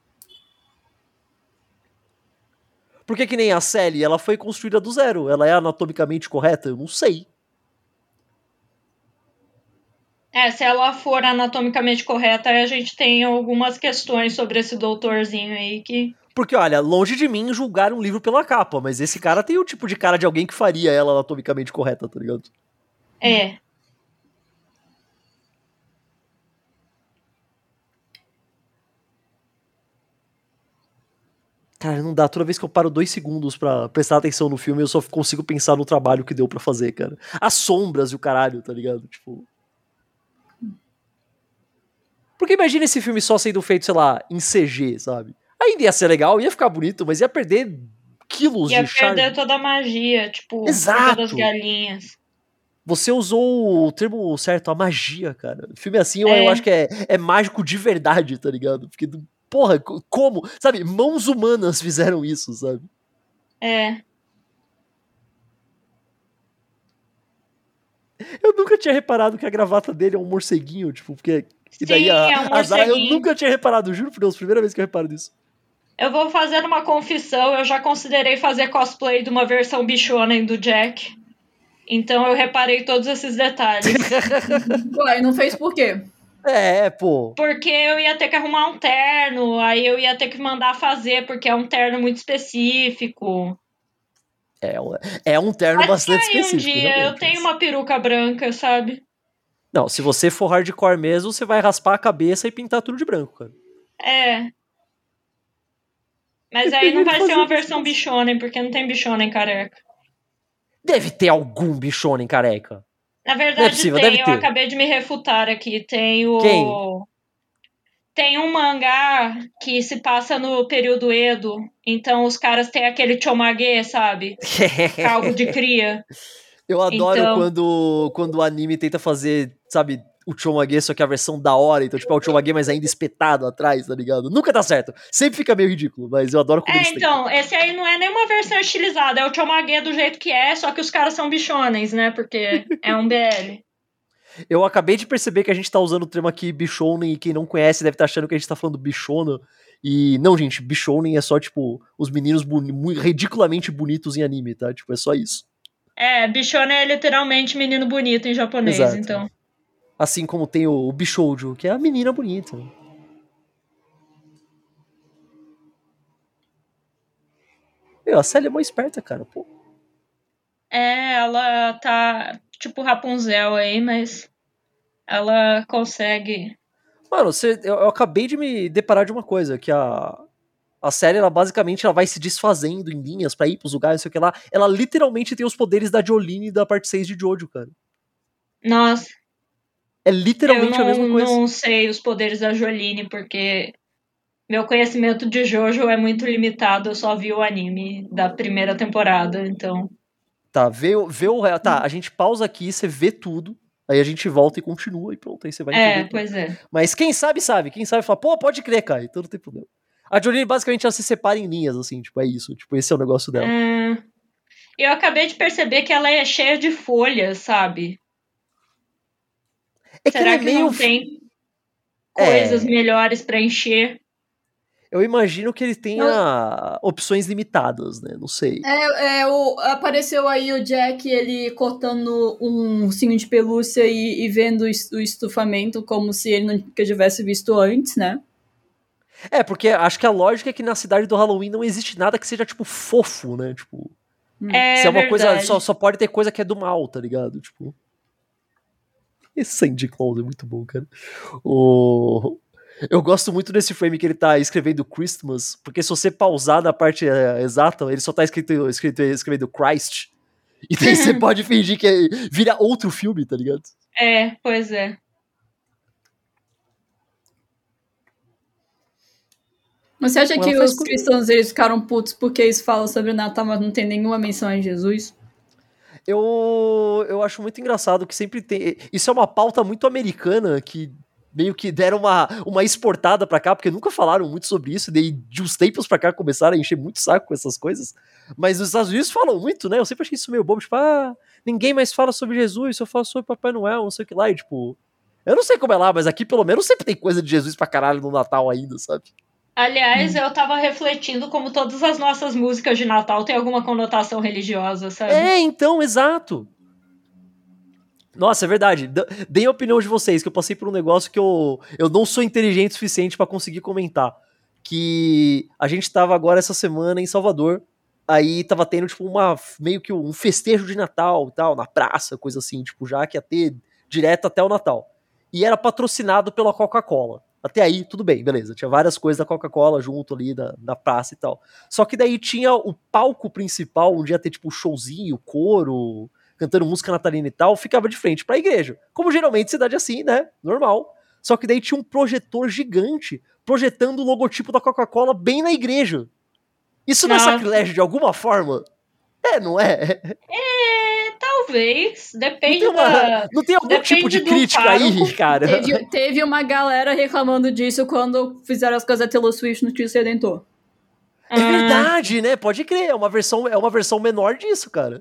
Por que que nem a Sally? Ela foi construída do zero. Ela é anatomicamente correta? Eu não sei. É, se ela for anatomicamente correta, aí a gente tem algumas questões sobre esse doutorzinho aí que... Porque, olha, longe de mim julgar um livro pela capa, mas esse cara tem o tipo de cara de alguém que faria ela anatomicamente correta, tá ligado? É. Cara, não dá. Toda vez que eu paro dois segundos pra prestar atenção no filme, eu só consigo pensar no trabalho que deu pra fazer, cara. As sombras e o caralho, tá ligado? Tipo... Porque imagina esse filme só sendo feito, sei lá, em C G, sabe? Ainda ia ser legal, ia ficar bonito, mas ia perder quilos ia de charme. Ia perder toda a magia, tipo, Exato. das galinhas. Você usou o termo certo, a magia, cara. Filme assim, eu, é. eu acho que é, é mágico de verdade, tá ligado? Porque... Porra, como? Sabe, mãos humanas fizeram isso, sabe? É. Eu nunca tinha reparado que a gravata dele é um morceguinho, tipo, porque... Sim, e daí a, é um a Zara, eu morceguinho. nunca tinha reparado, juro por Deus, primeira vez que eu reparo nisso. Eu vou fazer uma confissão, eu já considerei fazer cosplay de uma versão bichonem do Jack. Então eu reparei todos esses detalhes. Ué, não fez por quê? É, pô. Porque eu ia ter que arrumar um terno, aí eu ia ter que mandar fazer, porque é um terno muito específico. É, é um terno Pode bastante sair específico. Um dia eu tenho uma peruca branca, sabe? Não, se você for hardcore mesmo, você vai raspar a cabeça e pintar tudo de branco, cara. É. Mas aí não vai ser uma versão bichonem, porque não tem bichonem careca. Deve ter algum bichonem careca. Na verdade, é possível, tem. deve Eu ter. acabei de me refutar aqui. Tem o... Quem? Tem um mangá que se passa no período Edo. Então os caras têm aquele chomage, sabe? Calvo de cria. Eu adoro então... quando, quando o anime tenta fazer, sabe, o chomage, só que a versão da hora. Então, tipo, é o chomage, mas ainda espetado atrás, tá ligado? Nunca dá certo. Sempre fica meio ridículo, mas eu adoro quando É, eles então, tentam. esse aí não é nenhuma versão estilizada. É o chomage do jeito que é, só que os caras são bichonens, né? Porque é um B L. Eu acabei de perceber que a gente tá usando o termo aqui bichonen, e quem não conhece deve estar tá achando que a gente tá falando bichona. E não, gente, bichonen é só, tipo, os meninos boni- ridiculamente bonitos em anime, tá? Tipo, é só isso. É, bichona é literalmente menino bonito em japonês, Exato. então. Assim como tem o, o bishoujo, que é a menina bonita. Meu, a Sally é mó esperta, cara, pô. É, ela tá tipo Rapunzel aí, mas ela consegue. Mano, você, eu, eu acabei de me deparar de uma coisa, que a, a série, ela basicamente ela vai se desfazendo em linhas pra ir pros lugares, não sei o que lá. Ela literalmente tem os poderes da Jolene da parte seis de Jojo, cara. Nossa. É literalmente eu não, a mesma coisa. Eu não sei os poderes da Jolene, porque meu conhecimento de Jojo é muito limitado. Eu só vi o anime da primeira temporada, então... Tá, vê, vê o... Tá, a gente pausa aqui, você vê tudo, aí a gente volta e continua, e pronto, aí você vai entender. É, pois é. Mas quem sabe, sabe. Quem sabe fala, pô, pode crer, cara, então não tem problema. A Jolene, basicamente, ela se separa em linhas, assim, tipo, é isso. Tipo, esse é o negócio dela. É... Eu acabei de perceber que ela é cheia de folhas, sabe? É Será que, que, é meio... não tem coisas é... melhores pra encher? Eu imagino que ele tenha Não... opções limitadas, né? Não sei. É, é o, apareceu aí o Jack, ele cortando um ursinho de pelúcia e, e vendo o estufamento como se ele nunca tivesse visto antes, né? É, porque acho que a lógica é que na cidade do Halloween não existe nada que seja, tipo, fofo, né? Tipo... É se é uma verdade. coisa... Só, só pode ter coisa que é do mal, tá ligado? Tipo... Esse Sandy Claus é muito bom, cara. O... Eu gosto muito desse frame que ele tá escrevendo Christmas, porque se você pausar na parte é, exata, ele só tá escrito, escrito, escrevendo Christ. E daí você pode fingir que é, vira outro filme, tá ligado? É, pois é. Mas você acha Ela que faz os com- cristãos eles ficaram putos porque eles falam sobre o Natal, mas não tem nenhuma menção a Jesus? Eu, eu acho muito engraçado que sempre tem. Isso é uma pauta muito americana que meio que deram uma, uma exportada pra cá, porque nunca falaram muito sobre isso, e daí de uns tempos pra cá começaram a encher muito saco com essas coisas. Mas os Estados Unidos falam muito, né? Eu sempre achei isso meio bobo, tipo, ah, ninguém mais fala sobre Jesus, só fala sobre Papai Noel, não sei o que lá, e tipo. Eu não sei como é lá, mas aqui pelo menos sempre tem coisa de Jesus pra caralho no Natal ainda, sabe? Aliás, eu tava refletindo como todas as nossas músicas de Natal têm alguma conotação religiosa, sabe? É, então, exato. Nossa, é verdade. D- Deem a opinião de vocês, que eu passei por um negócio que eu, eu não sou inteligente o suficiente pra conseguir comentar. Que a gente tava agora essa semana em Salvador, aí tava tendo, tipo, uma, meio que um festejo de Natal e tal, na praça, coisa assim, tipo, já que ia ter direto até o Natal. E era patrocinado pela Coca-Cola. Até aí, tudo bem, beleza. Tinha várias coisas da Coca-Cola junto ali na, na praça e tal. Só que daí tinha o palco principal, onde ia ter, tipo, showzinho, coro, cantando música natalina e tal, ficava de frente pra igreja. Como geralmente cidade assim, né? Normal. Só que daí tinha um projetor gigante projetando o logotipo da Coca-Cola bem na igreja. Isso não é Nossa. sacrilégio de alguma forma? É, não é? É, talvez. Não Depende tem, uma, da. não tem algum Depende tipo de do crítica aí, pároco. cara? Teve, teve uma galera reclamando disso quando fizeram as coisas da Taylor Swift no Cristo Redentor. É verdade, né? Pode crer. É uma versão, é uma versão menor disso, cara.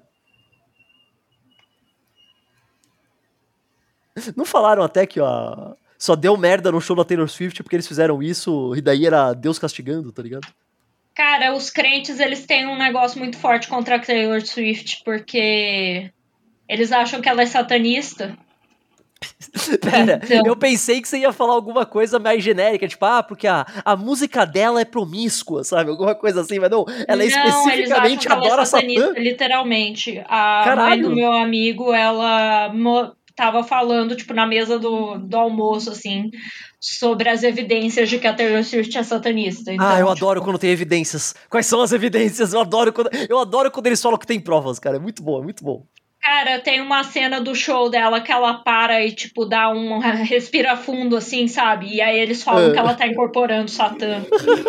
Não falaram até que, ó, só deu merda no show da Taylor Swift porque eles fizeram isso e daí era Deus castigando, tá ligado? Cara, os crentes, eles têm um negócio muito forte contra a Taylor Swift, porque eles acham que ela é satanista. Pera, Então. eu pensei que você ia falar alguma coisa mais genérica, tipo, ah, porque a, a música dela é promíscua, sabe? Alguma coisa assim, mas não, ela Não, eles acham especificamente que ela adora é satanista, Satã. literalmente. A Caralho. mãe do meu amigo, ela mo- tava falando, tipo, na mesa do, do almoço, assim, sobre as evidências de que a Taylor Swift é satanista. Então, Ah, eu tipo, adoro quando tem evidências. Quais são as evidências? Eu adoro quando, eu adoro quando eles falam que tem provas, cara. É muito bom, é muito bom. Cara, tem uma cena do show dela que ela para e, tipo, dá um respira fundo, assim, sabe? E aí eles falam É. que ela tá incorporando Satã.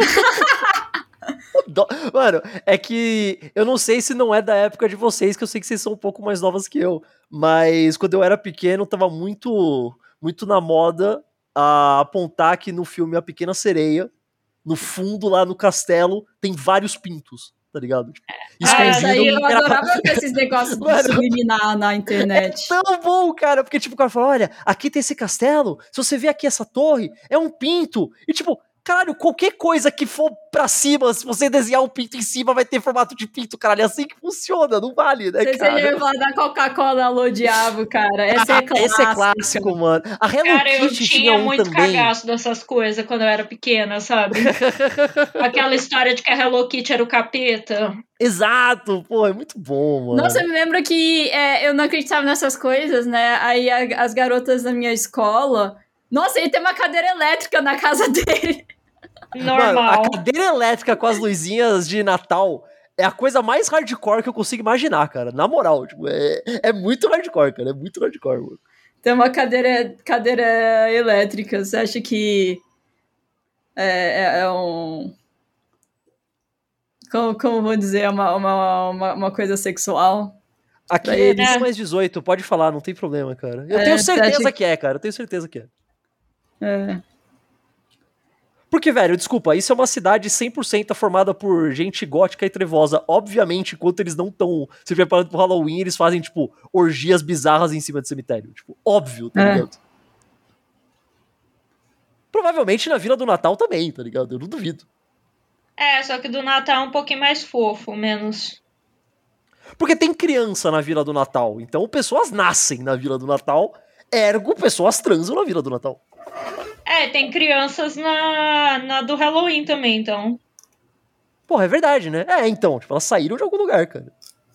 Do- Mano, é que eu não sei se não é da época de vocês, que eu sei que vocês são um pouco mais novas que eu, mas quando eu era pequeno tava muito, muito na moda a apontar que no filme A Pequena Sereia, no fundo lá no castelo, tem vários pintos, tá ligado? Tipo, Ah, isso aí eu escondido. Era- adorava ver esses negócios de Mano. subliminar na internet. Tão bom, cara, porque tipo, o cara fala, olha, aqui tem esse castelo, se você ver aqui essa torre, é um pinto, e tipo, caralho, qualquer coisa que for pra cima, se você desenhar um pinto em cima, vai ter formato de pinto, caralho, é assim que funciona, não vale, né, Você cara? já ia falar da Coca-Cola, alô diabo, cara. Esse é clássico. Esse é clássico, mano. A Hello Cara, eu Kitty tinha tinha um muito também. cagaço dessas coisas quando eu era pequena, sabe? Aquela história de que a Hello Kitty era o capeta. Exato, pô, é muito bom, mano. Nossa, eu me lembro que é, eu não acreditava nessas coisas, né? Aí a- as garotas da minha escola... Nossa, ele tem uma cadeira elétrica na casa dele. Normal. Mano, a cadeira elétrica com as luzinhas de Natal é a coisa mais hardcore que eu consigo imaginar, cara. Na moral, tipo, é, é muito hardcore, cara. É muito hardcore, mano. Tem uma cadeira, cadeira elétrica. Você acha que é, é, é um... Como, como vou dizer? É uma, uma, uma, uma coisa sexual? Aqui Pra é eles. dez mais dezoito, pode falar, não tem problema, cara. Eu É, tenho você certeza acha- que é, cara. Eu tenho certeza que é. É. Porque, velho, desculpa, isso é uma cidade cem por cento formada por gente gótica e trevosa. Obviamente, enquanto eles não estão se preparando pro Halloween, eles fazem, tipo, orgias bizarras em cima do cemitério. Tipo, óbvio, tá É. ligado? Provavelmente na Vila do Natal também, tá ligado? Eu não duvido. É, só que do Natal é um pouquinho mais fofo, menos. Porque tem criança na Vila do Natal. Então, pessoas nascem na Vila do Natal. Ergo, pessoas transam na Vila do Natal. É, tem crianças na, na do Halloween também, então. Porra, é verdade, né? É, então, tipo, elas saíram de algum lugar, cara.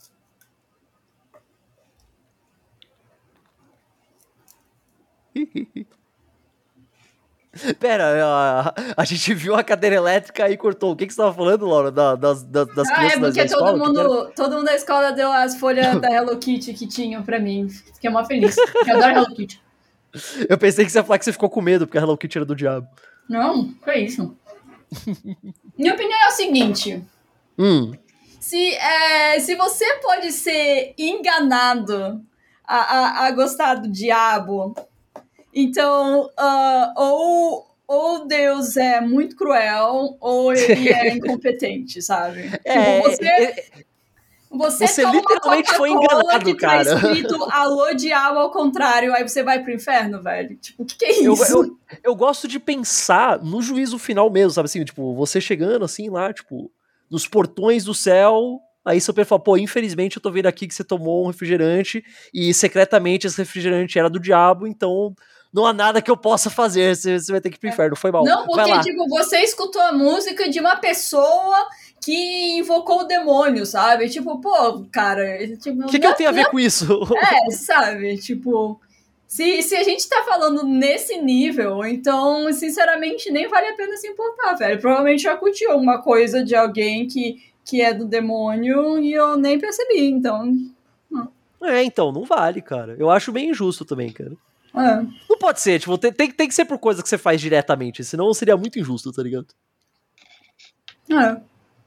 Pera, a, a gente viu a cadeira elétrica e cortou. O que, que você tava falando, Laura? Da- das, das, das Ah, é crianças da- porque da escola? todo O que que era? mundo, todo mundo da escola deu as folhas da Hello Kitty que tinham pra mim. Fiquei mó feliz. Eu adoro Hello Kitty. Eu pensei que você ia falar que você ficou com medo, porque a Hello Kitty era do diabo. Não, que isso. Minha opinião é o seguinte. Hum. Se, é, se você pode ser enganado a, a, a gostar do diabo, então, uh, ou, ou Deus é muito cruel, ou ele é incompetente, sabe? É, tipo, você... é, é... Você, você toma literalmente uma foi Coca-Cola enganado, que cara. tá escrito alô diabo ao contrário, aí você vai pro inferno, velho. Tipo, o que, que é Eu, isso? eu, eu gosto de pensar no juízo final mesmo, sabe assim? Tipo, você chegando assim lá, tipo, nos portões do céu, aí seu pai fala, pô, infelizmente eu tô vendo aqui que você tomou um refrigerante e secretamente esse refrigerante era do diabo, então não há nada que eu possa fazer, você, você vai ter que ir pro inferno, foi mal. Não, vai porque, lá. tipo, você escutou a música de uma pessoa que invocou o demônio, sabe? Tipo, pô, cara... Tipo, o que, que eu tenho a ver com isso? É, sabe? Tipo... Se, se a gente tá falando nesse nível, então, sinceramente, nem vale a pena se importar, velho. Provavelmente já curti alguma coisa de alguém que, que é do demônio e eu nem percebi, então... Não. É, então, não vale, cara. Eu acho bem injusto também, cara. É. Não pode ser, tipo, tem, tem, tem que ser por coisa que você faz diretamente, senão seria muito injusto, tá ligado? É.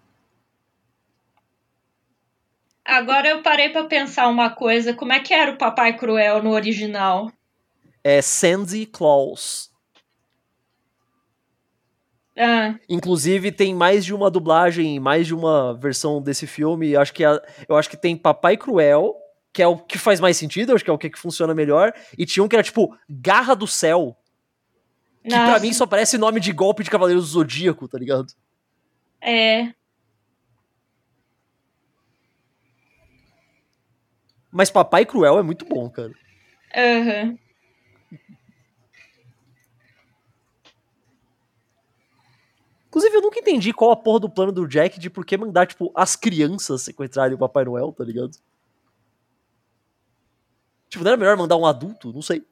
Agora eu parei pra pensar uma coisa, como é que era o Papai Cruel no original? É Sandy Claus. Ah. Inclusive tem mais de uma dublagem, mais de uma versão desse filme. Acho que a, eu acho que tem Papai Cruel, que é o que faz mais sentido, acho que é o que funciona melhor. E tinha um que era tipo Garra do Céu, que Nossa. Pra mim só parece nome de golpe de Cavaleiro do Zodíaco, tá ligado? É. Mas Papai Cruel é muito bom, cara. Aham. Uhum. Inclusive, eu nunca entendi qual a porra do plano do Jack de por que mandar, tipo, as crianças sequestrarem o Papai Noel, tá ligado? Tipo, não era melhor mandar um adulto? Não sei.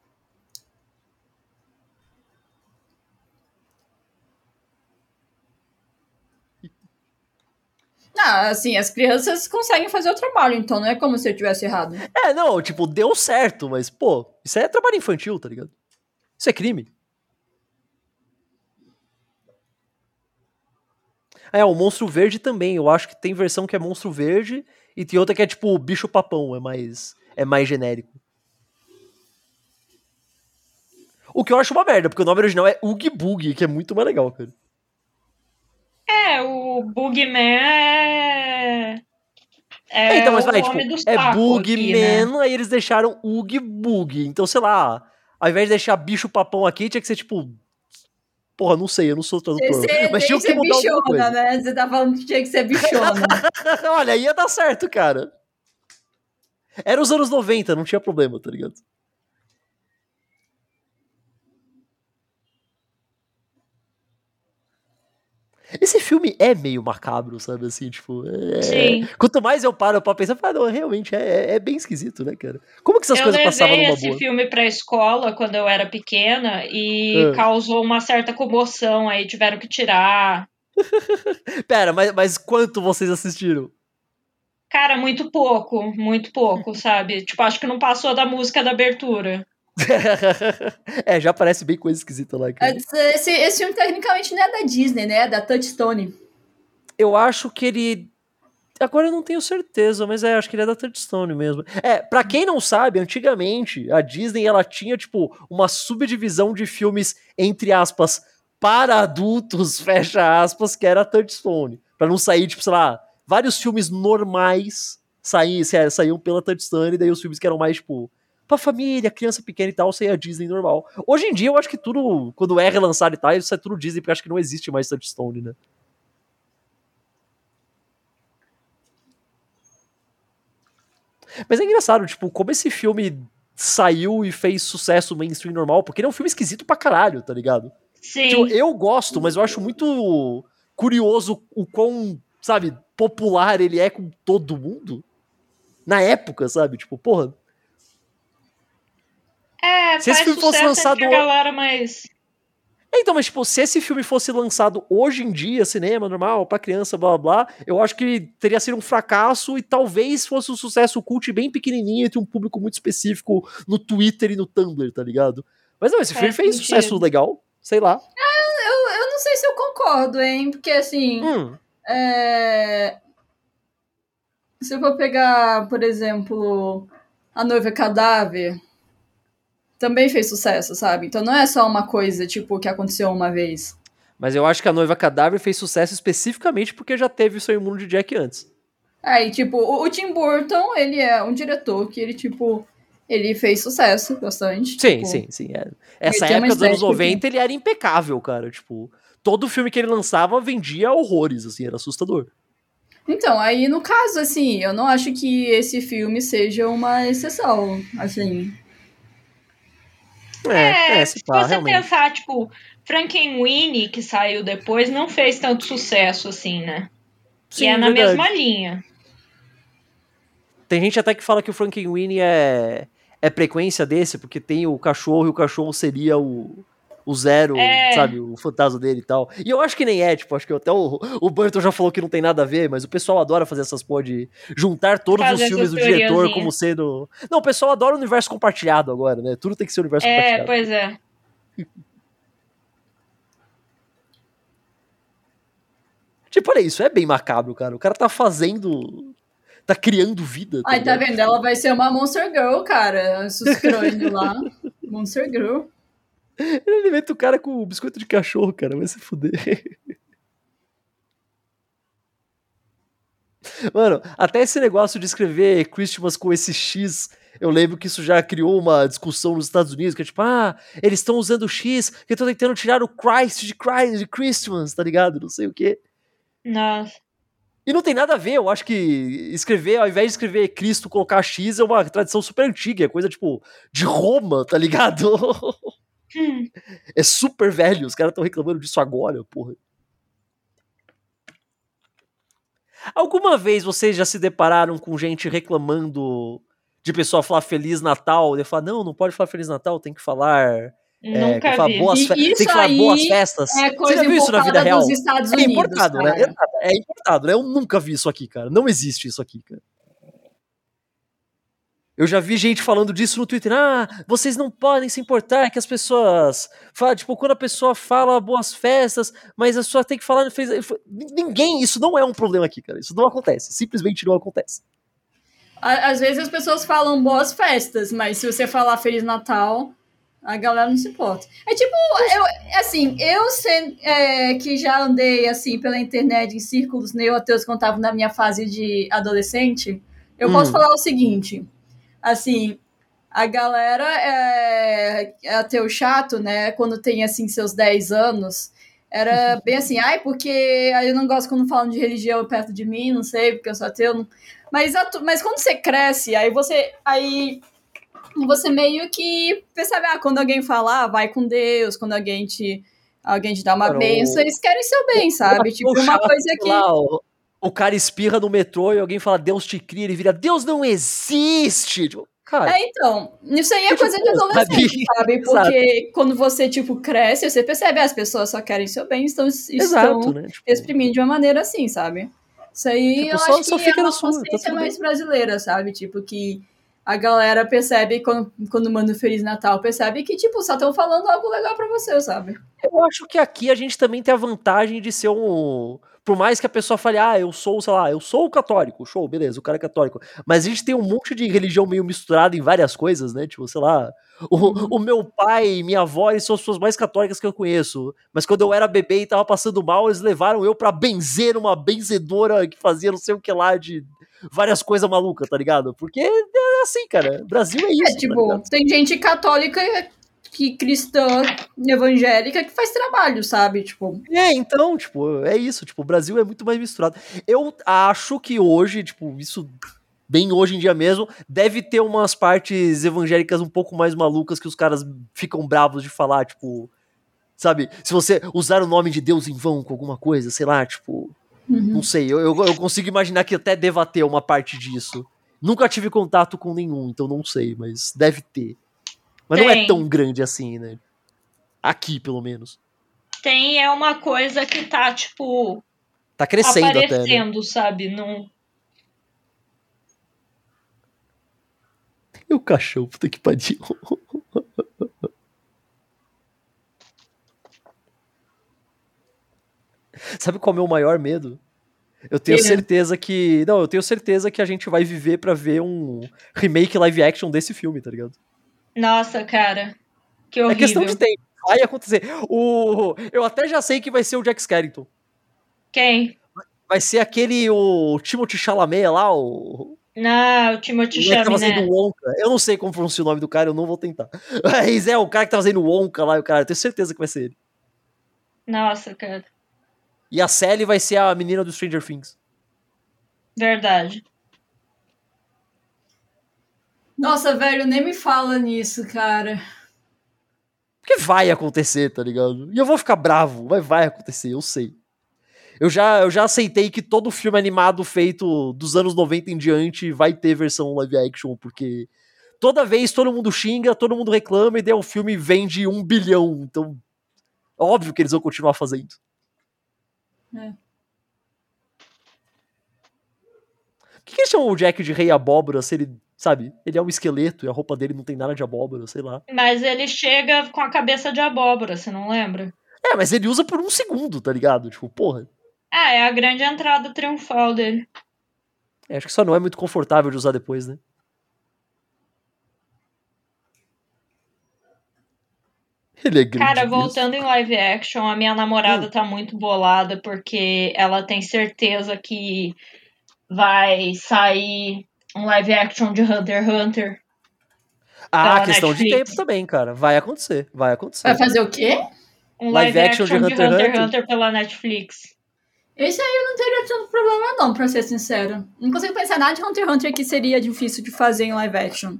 Ah, assim, as crianças conseguem fazer o trabalho, então não é como se eu tivesse errado. É, não, tipo, deu certo, mas, pô, isso é trabalho infantil, tá ligado? Isso é crime. É, o Monstro Verde também. Eu acho que tem versão que é Monstro Verde e tem outra que é tipo Bicho Papão, é mais, é mais genérico. O que eu acho uma merda, porque o nome original é Oogie Boogie, que é muito mais legal, cara. É, o Boogeyman é... É, é então, mas vai, o tipo, nome do é saco Boogeyman, aqui, né? aí eles deixaram Oogie Boogie. Então, sei lá, ao invés de deixar Bicho Papão aqui, tinha que ser tipo... Porra, não sei, eu não sou tradutor. Você mas tinha que, ser mudar bichona, alguma coisa. né? Você tá falando que tinha que ser bichona. Olha, ia dar certo, cara. Era os anos noventa, não tinha problema, tá ligado? Esse filme é meio macabro, sabe, assim, tipo... É... Sim. Quanto mais eu paro pra pensar, ah, não, realmente é, é bem esquisito, né, cara? Como que essas eu coisas passavam numa boa? Eu levei esse filme pra escola quando eu era pequena e ah. causou uma certa comoção, aí tiveram que tirar. Pera, mas, mas quanto vocês assistiram? Cara, muito pouco, muito pouco, sabe? Tipo, acho que não passou da música da abertura. É, já parece bem coisa esquisita lá, cara. Esse, esse filme tecnicamente não é da Disney, né? É da Touchstone. Eu acho que ele... Agora eu não tenho certeza, mas é, acho que ele é da Touchstone mesmo. É, pra quem não sabe, antigamente, a Disney, ela tinha, tipo, uma subdivisão de filmes, entre aspas, para adultos, fecha aspas, que era a Touchstone. Pra não sair, tipo, sei lá, vários filmes normais saíam, saíam pela Touchstone, e daí os filmes que eram mais, tipo, pra família, criança pequena e tal, saía a Disney normal. Hoje em dia, eu acho que tudo, quando é relançado e tal, isso é tudo Disney, porque eu acho que não existe mais Touchstone, né? Mas é engraçado, tipo, como esse filme saiu e fez sucesso mainstream normal, porque ele é um filme esquisito pra caralho, tá ligado? Sim. Tipo, eu gosto, mas eu acho muito curioso o quão, sabe, popular ele é com todo mundo. Na época, sabe? Tipo, porra. É, se esse filme fosse lançado entre a galera mais... Então, mas tipo, se esse filme fosse lançado hoje em dia, cinema normal, pra criança, blá blá blá, eu acho que teria sido um fracasso e talvez fosse um sucesso cult bem pequenininho entre um público muito específico no Twitter e no Tumblr, tá ligado? Mas não, esse filme fez sentido. sucesso legal, sei lá. É, eu, eu não sei se eu concordo, hein, porque assim, Hum. é... se eu for pegar, por exemplo, A Noiva Cadáver, também fez sucesso, sabe? Então não é só uma coisa, tipo, que aconteceu uma vez. Mas eu acho que A Noiva Cadáver fez sucesso especificamente porque já teve o Sonho Imundo de Jack antes. Aí, tipo, o, o Tim Burton, ele é um diretor que ele, tipo, ele fez sucesso bastante. Sim, tipo, sim, sim. É. Essa tem uma época dos anos estética noventa, ele era impecável, cara. Tipo, todo filme que ele lançava vendia horrores, assim, era assustador. Então, aí no caso, assim, eu não acho que esse filme seja uma exceção, assim. É, É, é, se se pá, você realmente. pensar, tipo, Frankenweenie, que saiu depois, não fez tanto sucesso assim, né? Sim, e é na verdade. mesma linha. Tem gente até que fala que o Frankenweenie é, é frequência desse, porque tem o cachorro e o cachorro seria o, o Zero, É. sabe, o fantasma dele e tal. E eu acho que nem é, tipo, acho que até o, o Burton já falou que não tem nada a ver, mas o pessoal adora fazer essas porra de juntar todos Fazer os filmes essas do diretor teoriazinhas. como sendo... Não, o pessoal adora o universo compartilhado agora, né? Tudo tem que ser universo É, compartilhado. pois é. Tipo, olha isso, é bem macabro, cara. O cara tá fazendo... Tá criando vida. Ai, tá ligado? vendo? Ela vai ser uma Monster Girl, cara, suspirando lá. Monster Girl. Ele alimenta o cara com biscoito de cachorro, cara. Vai se fuder. Mano, até esse negócio de escrever Christmas com esse X, eu lembro que isso já criou uma discussão nos Estados Unidos, que é tipo, ah, eles estão usando o X, que estão tentando tirar o Christ de Christ, de Christmas, tá ligado? Não sei o quê. Nossa. E não tem nada a ver, eu acho que escrever, ao invés de escrever Cristo, colocar X é uma tradição super antiga, é coisa, tipo, de Roma, tá ligado? Hum. É super velho, os caras estão reclamando disso agora, porra. Alguma vez vocês já se depararam com gente reclamando de pessoa falar Feliz Natal e falar, não, não pode falar Feliz Natal, tem que falar... Nunca é, falar vi. boas fe... E Tem que falar isso boas aí festas. é Você coisa já viu isso na vida importada real? dos Estados É Unidos, importado, né? cara. Exato, é importado, né? Eu nunca vi isso aqui, cara. Não existe isso aqui, cara. Eu já vi gente falando disso no Twitter. Ah, vocês não podem se importar que as pessoas... Falam, tipo, quando a pessoa fala boas festas, mas a pessoa tem que falar... Ninguém... Isso não é um problema aqui, cara. Isso não acontece. Simplesmente não acontece. Às vezes as pessoas falam boas festas, mas se você falar Feliz Natal, a galera não se importa. É tipo, eu, assim, eu sei, é, que já andei, assim, pela internet em círculos neo-ateus quando estava na minha fase de adolescente, eu hum. posso falar o seguinte... Assim, a galera é, é ateu chato, né? Quando tem, assim, seus dez anos, era bem assim, ai, porque eu não gosto quando falam de religião perto de mim, não sei, porque eu sou ateu. Não... Mas, mas quando você cresce, aí você, aí você meio que percebe, ah, quando alguém fala, ah, vai com Deus, quando alguém te, alguém te dá uma bênção, eles querem seu bem, sabe? Tipo, uma coisa que... Lá, o cara espirra no metrô e alguém fala, Deus te cria, ele vira, Deus não existe! Tipo, cara, é, então, isso aí é coisa tipo, de adolescente, sabe? sabe? Porque Exato. quando você, tipo, cresce, você percebe, as pessoas só querem seu bem, estão, Exato, estão né? Tipo, exprimindo de uma maneira assim, sabe? Isso aí tipo, eu só, acho só que fica é uma sua, consciência tá mais brasileira, sabe? Tipo, que a galera percebe, quando, quando manda um Feliz Natal, percebe que, tipo, só estão falando algo legal pra você, sabe? Eu acho que aqui a gente também tem a vantagem de ser um... Por mais que a pessoa fale, ah, eu sou, sei lá, eu sou católico, show, beleza, o cara é católico. Mas a gente tem um monte de religião meio misturada em várias coisas, né? Tipo, sei lá, o, uhum. o meu pai e minha avó, eles são as pessoas mais católicas que eu conheço. Mas quando eu era bebê e tava passando mal, eles levaram eu pra benzer uma benzedora que fazia não sei o que lá de várias coisas malucas, tá ligado? Porque é assim, cara, Brasil é isso. É, tipo, tá tem gente católica... que cristã evangélica que faz trabalho, sabe? Tipo... É, então, tipo, é isso. Tipo, o Brasil é muito mais misturado. Eu acho que hoje, tipo, isso bem hoje em dia mesmo, deve ter umas partes evangélicas um pouco mais malucas que os caras ficam bravos de falar, tipo, sabe? Se você usar o nome de Deus em vão com alguma coisa, sei lá, tipo, uhum. não sei. Eu, eu, eu consigo imaginar que até deva ter uma parte disso. Nunca tive contato com nenhum, então não sei, mas deve ter. Mas Tem. Não é tão grande assim, né? Aqui, pelo menos. gente tem é uma coisa que tá, tipo... Tá crescendo aparecendo, até, né? sabe? Não... E o cachorro, puta que pariu. Sabe qual é o meu maior medo? Eu tenho Que? certeza que... Não, eu tenho certeza que a gente vai viver pra ver um remake live action desse filme, tá ligado? Nossa, cara. Que horrível. É questão de tempo. Vai acontecer. O... Eu até já sei que vai ser o Jack Skellington. Quem? Vai ser aquele, o Timothée Chalamet lá, o... Não, o Timothée O que tá fazendo Chalamet. o Wonka. Eu não sei como pronuncia o nome do cara, eu não vou tentar. Mas é, o cara que tá fazendo o Wonka lá, o cara, eu tenho certeza que vai ser ele. Nossa, cara. E a Sally vai ser a menina do Stranger Things. Verdade. Nossa, velho, nem me fala nisso, cara. Porque vai acontecer, tá ligado? E eu vou ficar bravo, mas vai acontecer, eu sei. Eu já, eu já aceitei que todo filme animado feito dos anos noventa em diante vai ter versão live action, porque toda vez todo mundo xinga, todo mundo reclama, e daí o filme vende um bilhão. Então, óbvio que eles vão continuar fazendo. É. Por que, que eles chamam o Jack de Rei Abóbora se ele, sabe, ele é um esqueleto e a roupa dele não tem nada de abóbora, sei lá. Mas ele chega com a cabeça de abóbora, você não lembra? É, mas ele usa por um segundo, tá ligado? Tipo, porra. Ah, é a grande entrada triunfal dele. É, acho que só não é muito confortável de usar depois, né? Ele é grande Cara, mesmo. voltando em live action, a minha namorada Hum. tá muito bolada porque ela tem certeza que vai sair um live action de Hunter x Hunter. Ah, pela questão de Netflix. tempo também, cara. Vai acontecer, vai acontecer. Vai fazer o quê? Um Live live, action action, de de Hunter x Hunter x Hunter? Hunter pela Netflix. Esse aí eu não teria tanto problema não, pra ser sincero. Não consigo pensar nada de Hunter x Hunter que seria difícil de fazer em live action.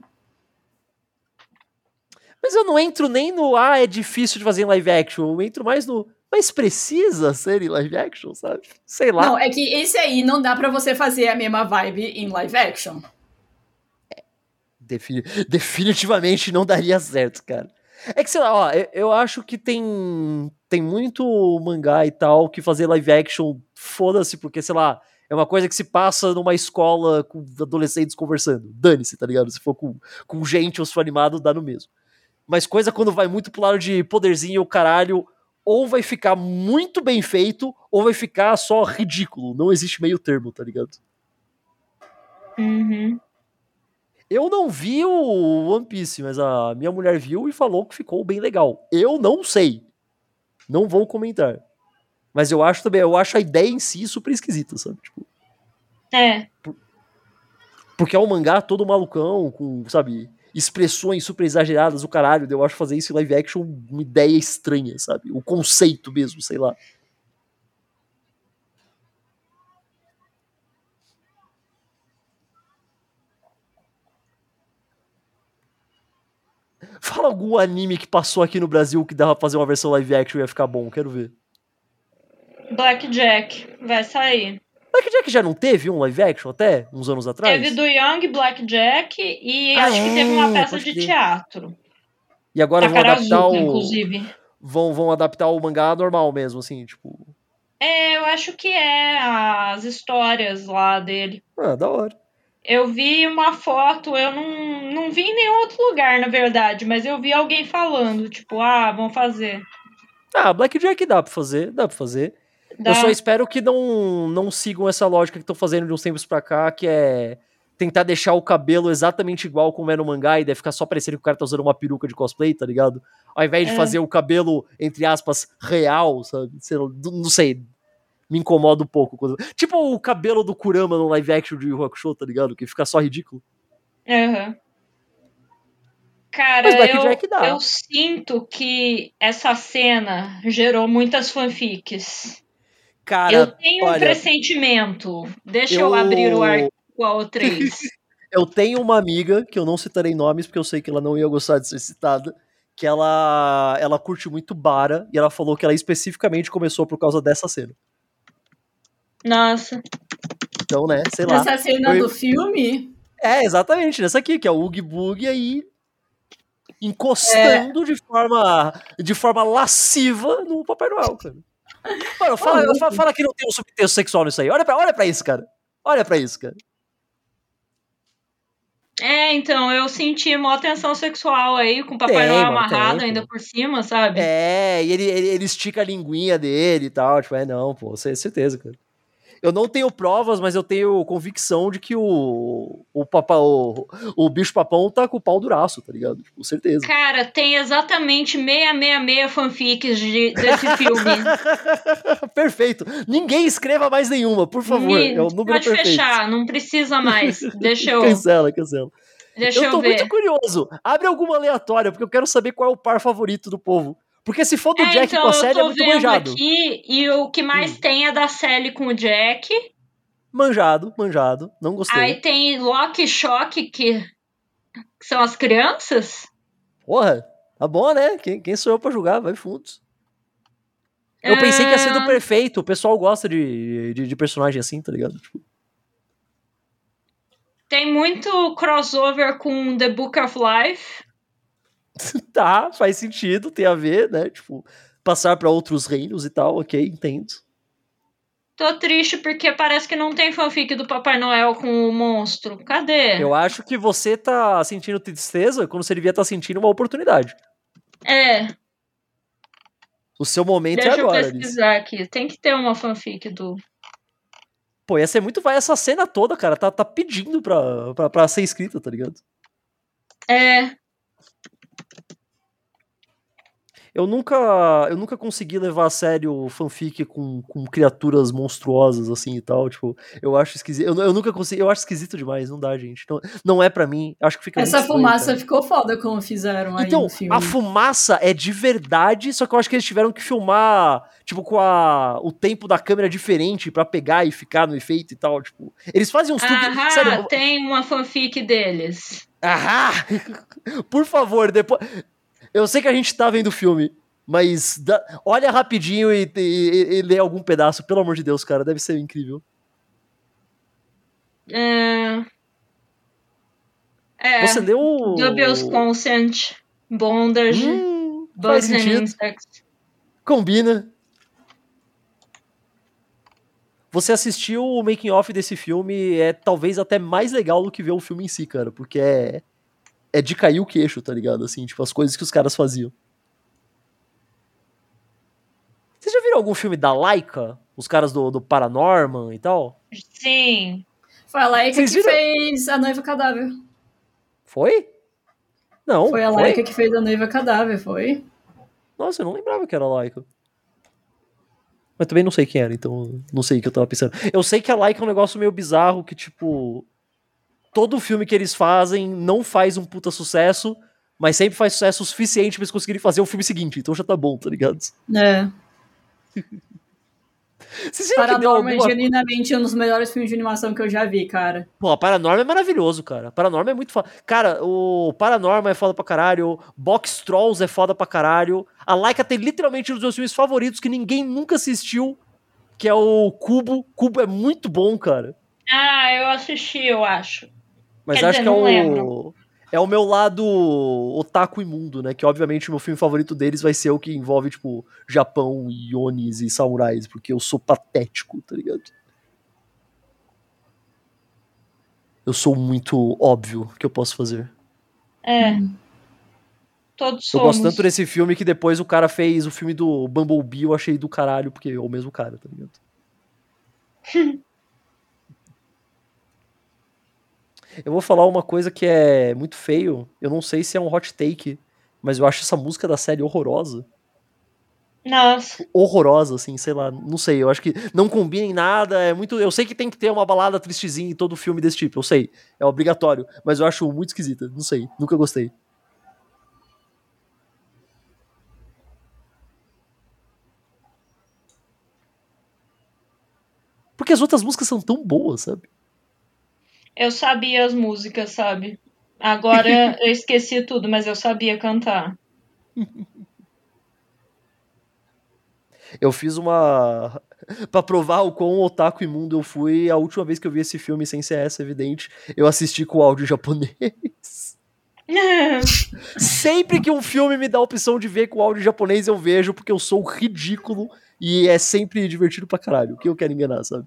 Mas eu não entro nem no, ah, é difícil de fazer em live action. Eu entro mais no, mas precisa ser em live action, sabe? Sei lá. Não, é que esse aí não dá pra você fazer a mesma vibe em live action. Defini- definitivamente não daria certo, cara. É que, sei lá, ó, eu, eu acho que tem, tem muito mangá e tal que fazer live action, foda-se, porque, sei lá, é uma coisa que se passa numa escola com adolescentes conversando. Dane-se, tá ligado? Se for com, com gente ou se for animado, dá no mesmo. Mas coisa quando vai muito pro lado de poderzinho, o caralho, ou vai ficar muito bem feito, ou vai ficar só ridículo. Não existe meio termo, tá ligado? Uhum. Eu não vi o One Piece, mas a minha mulher viu e falou que ficou bem legal. Eu não sei. Não vou comentar. Mas eu acho também, eu acho a ideia em si super esquisita, sabe? Tipo, É. porque é um mangá todo malucão, com, sabe, expressões super exageradas, o caralho. Eu acho fazer isso em live action uma ideia estranha, sabe? O conceito mesmo, sei lá. Fala algum anime que passou aqui no Brasil que dava pra fazer uma versão live action e ia ficar bom, quero ver. Blackjack vai sair. Blackjack já não teve um live action até, uns anos atrás? Teve do Young Blackjack e Ah, acho que teve uma peça pode de crer. teatro. E agora vão adaptar Takarazuka, o... inclusive. Vão, vão adaptar o mangá normal mesmo, assim, tipo... É, eu acho que é as histórias lá dele. Ah, da hora. Eu vi uma foto, eu não, não vi em nenhum outro lugar, na verdade, mas eu vi alguém falando, tipo, ah, vão fazer. Ah, Blackjack dá pra fazer, dá pra fazer. Dá. Eu só espero que não, não sigam essa lógica que estão fazendo de uns tempos pra cá, que é tentar deixar o cabelo exatamente igual como é no mangá e daí ficar só parecendo que o cara tá usando uma peruca de cosplay, tá ligado? Ao invés de É. fazer o cabelo, entre aspas, real, sabe? Sei lá, não sei, me incomoda um pouco. Quando... Tipo o cabelo do Kurama no live action de Yu Yu Hakusho, tá ligado? Que fica só ridículo. Uhum. Cara, Mas Blackjack eu, dá. eu sinto que essa cena gerou muitas fanfics. Cara, eu tenho um olha, pressentimento. Deixa eu, eu- abrir o arquivo A O três. eu tenho uma amiga, que eu não citarei nomes, porque eu sei que ela não ia gostar de ser citada, que ela, ela curte muito Bara, e ela falou que ela especificamente começou por causa dessa cena. Nossa. Então, né, sei lá. Essa cena Eu- do filme? É, exatamente, nessa aqui, que é o Oogie Boogie, aí encostando é. de, forma, de forma lasciva no Papai Noel, cara. Mano, fala, oh, fala, fala que não tem um subtexto sexual nisso aí. Olha pra, olha pra isso, cara. Olha pra isso, cara. É, então, eu senti uma tensão sexual aí, com o Papai tem, Noel mano, amarrado tem, ainda pô. por cima, sabe? É, e ele, ele, ele estica a linguinha dele e tal. Tipo, é, não, pô, certeza, cara. Eu não tenho provas, mas eu tenho convicção de que o o, papa, o, o bicho papão tá com o pau duraço, tá ligado? Tipo, certeza. Cara, tem exatamente seiscentos e sessenta e seis fanfics de, desse filme. Perfeito. Ninguém escreva mais nenhuma, por favor. Me... É o número Pode perfeito. fechar, não precisa mais. Deixa eu... Cancela, cancela. Deixa eu tô eu ver. muito curioso. Abre alguma aleatória, porque eu quero saber qual é o par favorito do povo. Porque se for do é, Jack então, com a Sally, é muito manjado. Aqui, e o que mais hum. tem é da Sally com o Jack. Manjado, manjado. Não gostei. Aí tem Lock e Shock, que são as crianças. Porra, tá bom, né? Quem, quem sou eu pra julgar? Vai fundos. Eu é... pensei que ia ser do perfeito. O pessoal gosta de, de, de personagem assim, tá ligado? Tipo... Tem muito crossover com The Book of Life. Tá, faz sentido, tem a ver, né? Tipo, passar pra outros reinos e tal, ok, entendo. Tô triste porque parece que não tem fanfic do Papai Noel com o monstro. Cadê? Eu acho que você tá sentindo tristeza quando você devia estar sentindo uma oportunidade. É. O seu momento Deixa é agora. Deixa eu pesquisar Alice. Aqui. Tem que ter uma fanfic do... Pô, ia ser muito... Vai essa cena toda, cara. Tá, tá pedindo pra, pra, pra ser escrita, tá ligado? É... Eu nunca, eu nunca consegui levar a sério fanfic com, com criaturas monstruosas, assim, e tal, tipo, eu acho esquisito, eu, eu nunca consegui, eu acho esquisito demais, não dá, gente, não, não é pra mim, acho que fica Essa muito fumaça estranho, ficou foda como fizeram aí então, no filme. a fumaça é de verdade, só que eu acho que eles tiveram que filmar, tipo, com a, o tempo da câmera diferente pra pegar e ficar no efeito e tal, tipo, eles fazem uns truques, ah, sério, tem uma fanfic deles. Ah, por favor, depois... Eu sei que a gente tá vendo o filme, mas da... olha rapidinho e, e, e lê algum pedaço, pelo amor de Deus, cara, deve ser incrível. É... É... Você leu... Dubious Consent, Bondage, hum, Bugs and Insects. Combina. Você assistiu o making of desse filme, é talvez até mais legal do que ver o filme em si, cara, porque é... é de cair o queixo, tá ligado? Assim, tipo, as coisas que os caras faziam. Vocês já viram algum filme da Laika? Os caras do, do Paranorman e tal? Sim. Foi a Laika Vocês que viram? fez A Noiva Cadáver. Foi? Não. Foi a Laika foi? que fez A Noiva Cadáver, foi? Nossa, eu não lembrava que era a Laika. Mas também não sei quem era, então não sei o que eu tava pensando. Eu sei que a Laika é um negócio meio bizarro que, tipo... todo filme que eles fazem não faz um puta sucesso, mas sempre faz sucesso o suficiente pra eles conseguirem fazer o filme seguinte, então já tá bom, tá ligado? É. Paranorman alguma... é genuinamente um dos melhores filmes de animação que eu já vi, cara. Pô, a Paranorman é maravilhoso, cara. Paranorman é muito foda. Cara, o Paranorman é foda pra caralho, Box Trolls é foda pra caralho, a Laika tem literalmente um dos meus filmes favoritos que ninguém nunca assistiu, que é o Cubo. Cubo é muito bom, cara. Ah, eu assisti, eu acho. Mas Quer acho dizer, que é o, lembro. é o meu lado otaku imundo, né? Que obviamente o meu filme favorito deles vai ser o que envolve, tipo, Japão, Yonis e samurais, porque eu sou patético, tá ligado? Eu sou muito óbvio que eu posso fazer. É. Hum. Todos eu somos. Eu gosto tanto desse filme que depois o cara fez o filme do Bumblebee, eu achei do caralho, porque é o mesmo cara, tá ligado? Eu vou falar uma coisa que é muito feio. Eu não sei se é um hot take, mas eu acho essa música da série horrorosa. Nossa. Horrorosa, assim, sei lá. Não sei, eu acho que não combina em nada. É muito. Eu sei que tem que ter uma balada tristezinha em todo filme desse tipo, eu sei. É obrigatório. Mas eu acho muito esquisita. Não sei, nunca gostei. Porque as outras músicas são tão boas, sabe? Eu sabia as músicas, sabe? Agora eu esqueci tudo, mas eu sabia cantar. Eu fiz uma... pra provar o quão otaku imundo eu fui, a última vez que eu vi esse filme, sem ser essa, evidente, eu assisti com o áudio japonês. Sempre que um filme me dá a opção de ver com áudio japonês, eu vejo, porque eu sou ridículo e é sempre divertido pra caralho. O que eu quero enganar, sabe?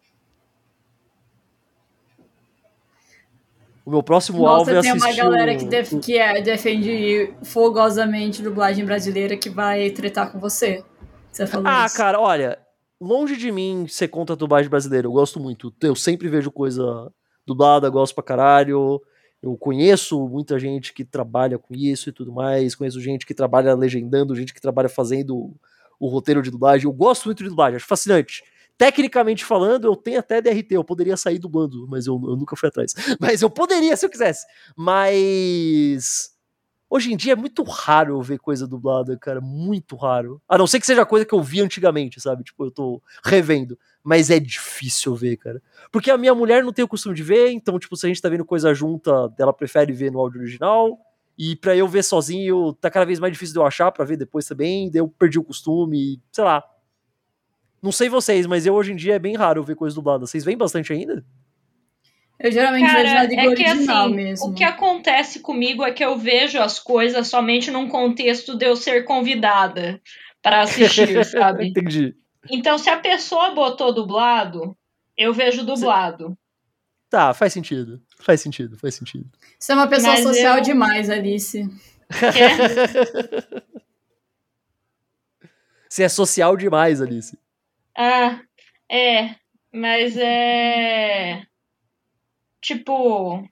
O meu próximo Nossa, alvo é assistir... tem uma galera que, o... def que é, defende fogosamente dublagem brasileira que vai tretar com você. Você falou Ah, isso. cara, olha, longe de mim ser contra a dublagem brasileira, eu gosto muito. Eu sempre vejo coisa dublada, gosto pra caralho. Eu conheço muita gente que trabalha com isso e tudo mais. Conheço gente que trabalha legendando, gente que trabalha fazendo o roteiro de dublagem. Eu gosto muito de dublagem, acho fascinante. Tecnicamente falando, eu tenho até D R T, eu poderia sair dublando, mas eu, eu nunca fui atrás. Mas eu poderia se eu quisesse. Mas hoje em dia é muito raro eu ver coisa dublada, cara, muito raro. A não ser que seja coisa que eu vi antigamente, sabe? Tipo, eu tô revendo. Mas é difícil ver, cara. Porque a minha mulher não tem o costume de ver, então, tipo, se a gente tá vendo coisa junta, ela prefere ver no áudio original. E pra eu ver sozinho, tá cada vez mais difícil de eu achar pra ver depois também. Daí eu perdi o costume, sei lá. Não sei vocês, mas eu hoje em dia é bem raro ver coisa dublada. Vocês veem bastante ainda? Eu geralmente Cara, vejo na língua é que original assim, mesmo. o que acontece comigo é que eu vejo as coisas somente num contexto de eu ser convidada para assistir, sabe? Entendi. Então, se a pessoa botou dublado, eu vejo dublado. Tá, faz sentido. Faz sentido, faz sentido. Você é uma pessoa Mas social eu- demais, Alice. Quer? Você é social demais, Alice. Ah, é, mas é tipo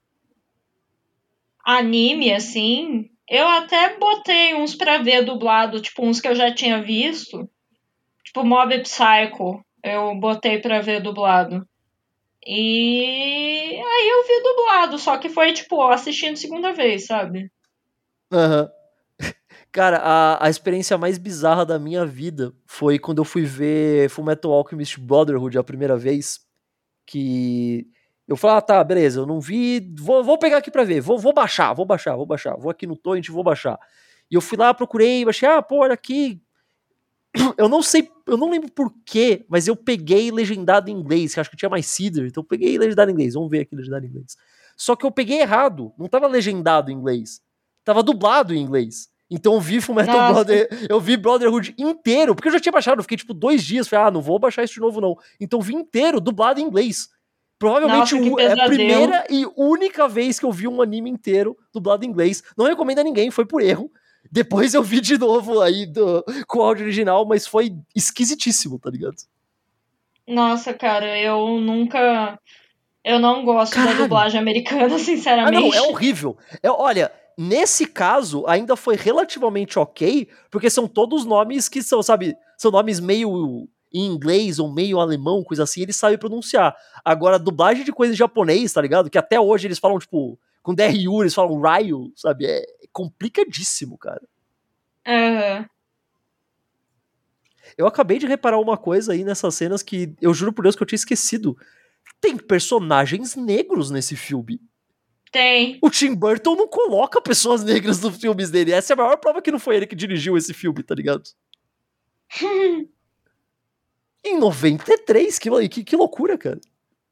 anime assim. Eu até botei uns pra ver dublado, tipo uns que eu já tinha visto, tipo Mob Psycho. Eu botei pra ver dublado. E aí eu vi dublado, só que foi tipo assistindo segunda vez, sabe? Aham. Cara, a, a experiência mais bizarra da minha vida foi quando eu fui ver Fullmetal Alchemist Brotherhood a primeira vez. Que eu falei, ah, tá, beleza, eu não vi, vou, vou pegar aqui pra ver, vou, vou baixar, vou baixar, vou baixar, vou aqui no torrent, vou baixar. E eu fui lá, procurei, baixei, ah, pô, olha aqui. Eu não sei, eu não lembro por quê, mas eu peguei legendado em inglês, que acho que tinha mais Cedar, então eu peguei legendado em inglês, vamos ver aqui legendado em inglês. Só que eu peguei errado, não tava legendado em inglês, tava dublado em inglês. Então eu vi Fullmetal Nossa. Brother, eu vi Brotherhood inteiro, porque eu já tinha baixado, eu fiquei tipo dois dias, falei, ah, não vou baixar isso de novo não. Então eu vi inteiro, dublado em inglês. Provavelmente Nossa, que o- é a pesadelo. primeira e única vez que eu vi um anime inteiro dublado em inglês. Não recomendo a ninguém, foi por erro. Depois eu vi de novo aí do, com o áudio original, mas foi esquisitíssimo, tá ligado? Nossa, cara, eu nunca. Eu não gosto Caralho. da dublagem americana, Ah, sinceramente. não, é horrível. É, olha, nesse caso, ainda foi relativamente ok, porque são todos nomes que são, sabe, são nomes meio em inglês ou meio alemão, coisa assim, eles sabem pronunciar. Agora, dublagem de coisa em japonês, tá ligado? Que até hoje eles falam, tipo, com D R U, eles falam Ryu, sabe? É complicadíssimo, cara. Aham. Eu acabei de reparar uma coisa aí nessas cenas que eu juro por Deus que eu tinha esquecido. Tem personagens negros nesse filme. Tem. O Tim Burton não coloca pessoas negras nos filmes dele. Essa é a maior prova que não foi ele que dirigiu esse filme, tá ligado? Em noventa e três, que, que, que loucura, cara.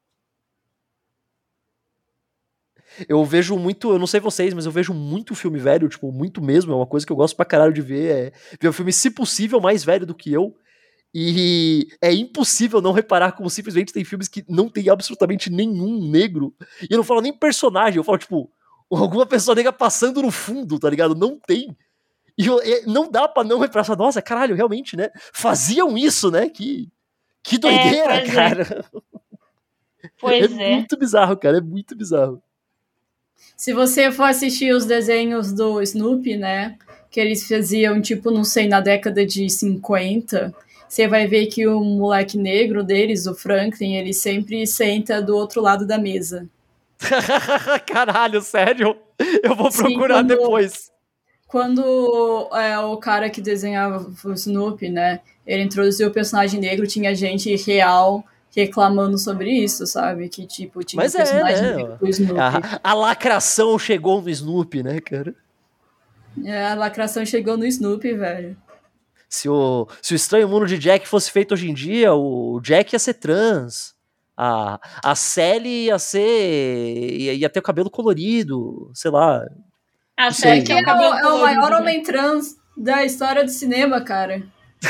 Eu vejo muito, eu não sei vocês, mas eu vejo muito filme velho, tipo, muito mesmo, é uma coisa que eu gosto pra caralho de ver, é ver um filme, se possível, mais velho do que eu, e é impossível não reparar como simplesmente tem filmes que não tem absolutamente nenhum negro, e eu não falo nem personagem, eu falo, tipo, alguma pessoa negra passando no fundo, tá ligado? Não tem. E eu, é, não dá pra não reparar, nossa, caralho, realmente, né? Faziam isso, né? Que, que doideira, É, pois cara. É. Pois é, é muito bizarro, cara, é muito bizarro. Se você for assistir os desenhos do Snoopy, né, que eles faziam, tipo, não sei, na década de cinquenta, você vai ver que o moleque negro deles, o Franklin, ele sempre senta do outro lado da mesa. Caralho, sério? Eu vou Sim, procurar quando, depois. Quando é, o cara que desenhava o Snoopy, né, ele introduziu o personagem negro, tinha gente real reclamando sobre isso, sabe? Que, tipo, tinha Mas um personagem é, né? negro pro Snoopy. A, a lacração chegou no Snoopy, né, cara? É, a lacração chegou no Snoopy, velho. Se o, se o Estranho Mundo de Jack fosse feito hoje em dia, o Jack ia ser trans. A, a Sally ia ser... Ia, ia ter o cabelo colorido, sei lá. A Isso série aí. que Que é é o cabelo o, é o colorido, maior né? homem trans da história do cinema, cara.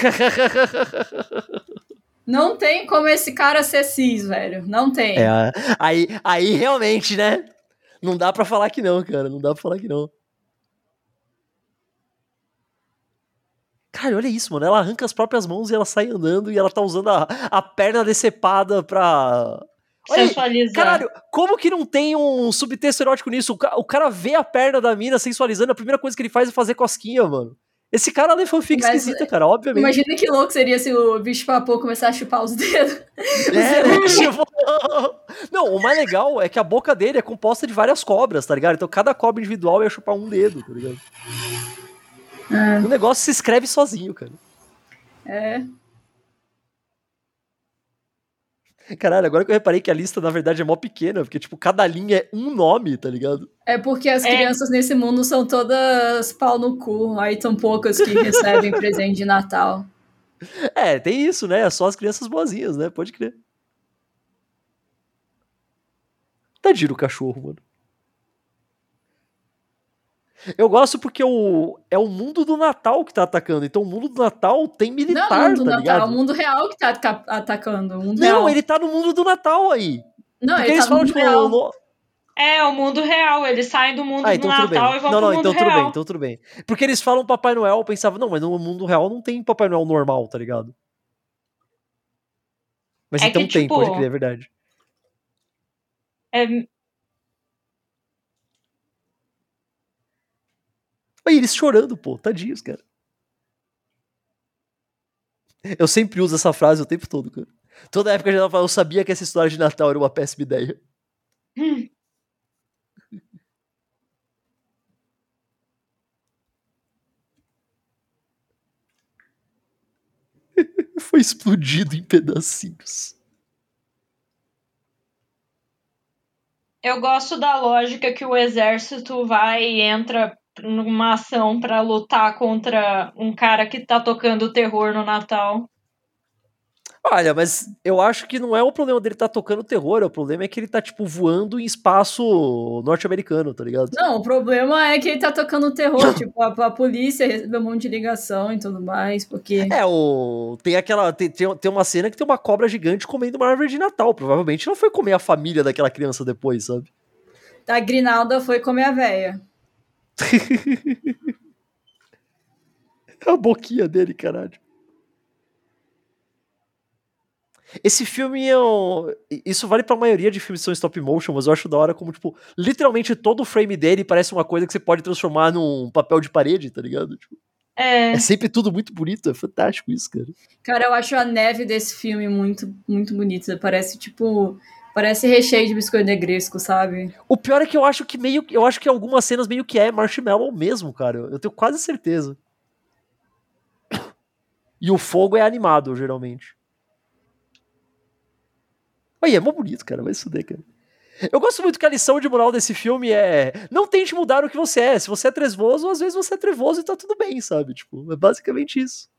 Não tem como esse cara ser cis, velho. Não tem. É, aí, aí realmente, né? Não dá pra falar que não, cara. Não dá pra falar que não. Cara, olha isso, mano. Ela arranca as próprias mãos e ela sai andando e ela tá usando a, a perna decepada pra. Olha aí, Sensualizar. caralho, como que não tem um subtexto erótico nisso? O, ca- o cara vê a perna da mina sensualizando, a primeira coisa que ele faz é fazer cosquinha, mano. Esse cara lê fanfic Mas, esquisita, cara, obviamente. Imagina que louco seria se o bicho papou começar a chupar os dedos. É, tipo... Não, o mais legal é que a boca dele é composta de várias cobras, tá ligado? Então cada cobra individual ia chupar um dedo, tá ligado? É. O negócio se escreve sozinho, cara. É. Caralho, agora que eu reparei que a lista, na verdade, é mó pequena, porque, tipo, cada linha é um nome, tá ligado? É porque as É. crianças nesse mundo são todas pau no cu. Aí são poucas que recebem presente de Natal. É, tem isso, né? É só as crianças boazinhas, né? Pode crer. Tadinho o cachorro, mano. Eu gosto porque o, é o mundo do Natal que tá atacando. Então o mundo do Natal tem Não militar, é o mundo do tá Natal, ligado? é o mundo real que tá ca- atacando. O mundo Não, real. ele tá no mundo do Natal aí. Não, Porque ele eles tá no falam, mundo tipo... real. no- É, o mundo real. Eles saem do mundo Ah, do então tudo Natal bem. e vão Não, pro não, mundo então tudo real. bem, então tudo bem. Porque eles falam Papai Noel, eu pensava, não, mas no mundo real não tem Papai Noel normal, tá ligado? Mas É então que, tem, tipo, pode crer, é verdade. é, Aí eles chorando, pô, tadinhos, cara. Eu sempre uso essa frase o tempo todo, cara. Toda época eu já eu sabia que essa história de Natal era uma péssima ideia. hum, Foi explodido em pedacinhos. eu gosto da lógica que o exército vai e entra numa ação pra lutar contra um cara que tá tocando terror no Natal. Olha, mas eu acho que não é o problema dele tá tocando terror, o problema é que ele tá, tipo, voando em espaço norte-americano, tá ligado? Não, o problema é que ele tá tocando terror. Tipo, a, a polícia recebeu um monte de ligação e tudo mais, porque. É, o... tem aquela. Tem, tem, tem uma cena que tem uma cobra gigante comendo uma árvore de Natal. Provavelmente não foi comer a família daquela criança depois, sabe? A Grinalda foi comer a véia. A boquinha dele, caralho. Esse filme, eu... isso vale pra maioria de filmes que são stop motion, mas eu acho da hora como, tipo, literalmente todo o frame dele parece uma coisa que você pode transformar num papel de parede, tá ligado? Tipo, É, é sempre tudo muito bonito, é fantástico isso, cara. Cara, eu acho a neve desse filme muito, muito bonita. Parece, tipo. Parece recheio de biscoito negresco, sabe? O pior é que eu acho que meio. Eu acho que algumas cenas meio que é marshmallow mesmo, cara. Eu tenho quase certeza. E o fogo é animado, geralmente. Aí, é mó bonito, cara. Vai se fuder, cara. Eu gosto muito que a lição de moral desse filme é: não tente mudar o que você é. Se você é trevoso, às vezes você é trevoso e tá tudo bem, sabe? Tipo, é basicamente isso.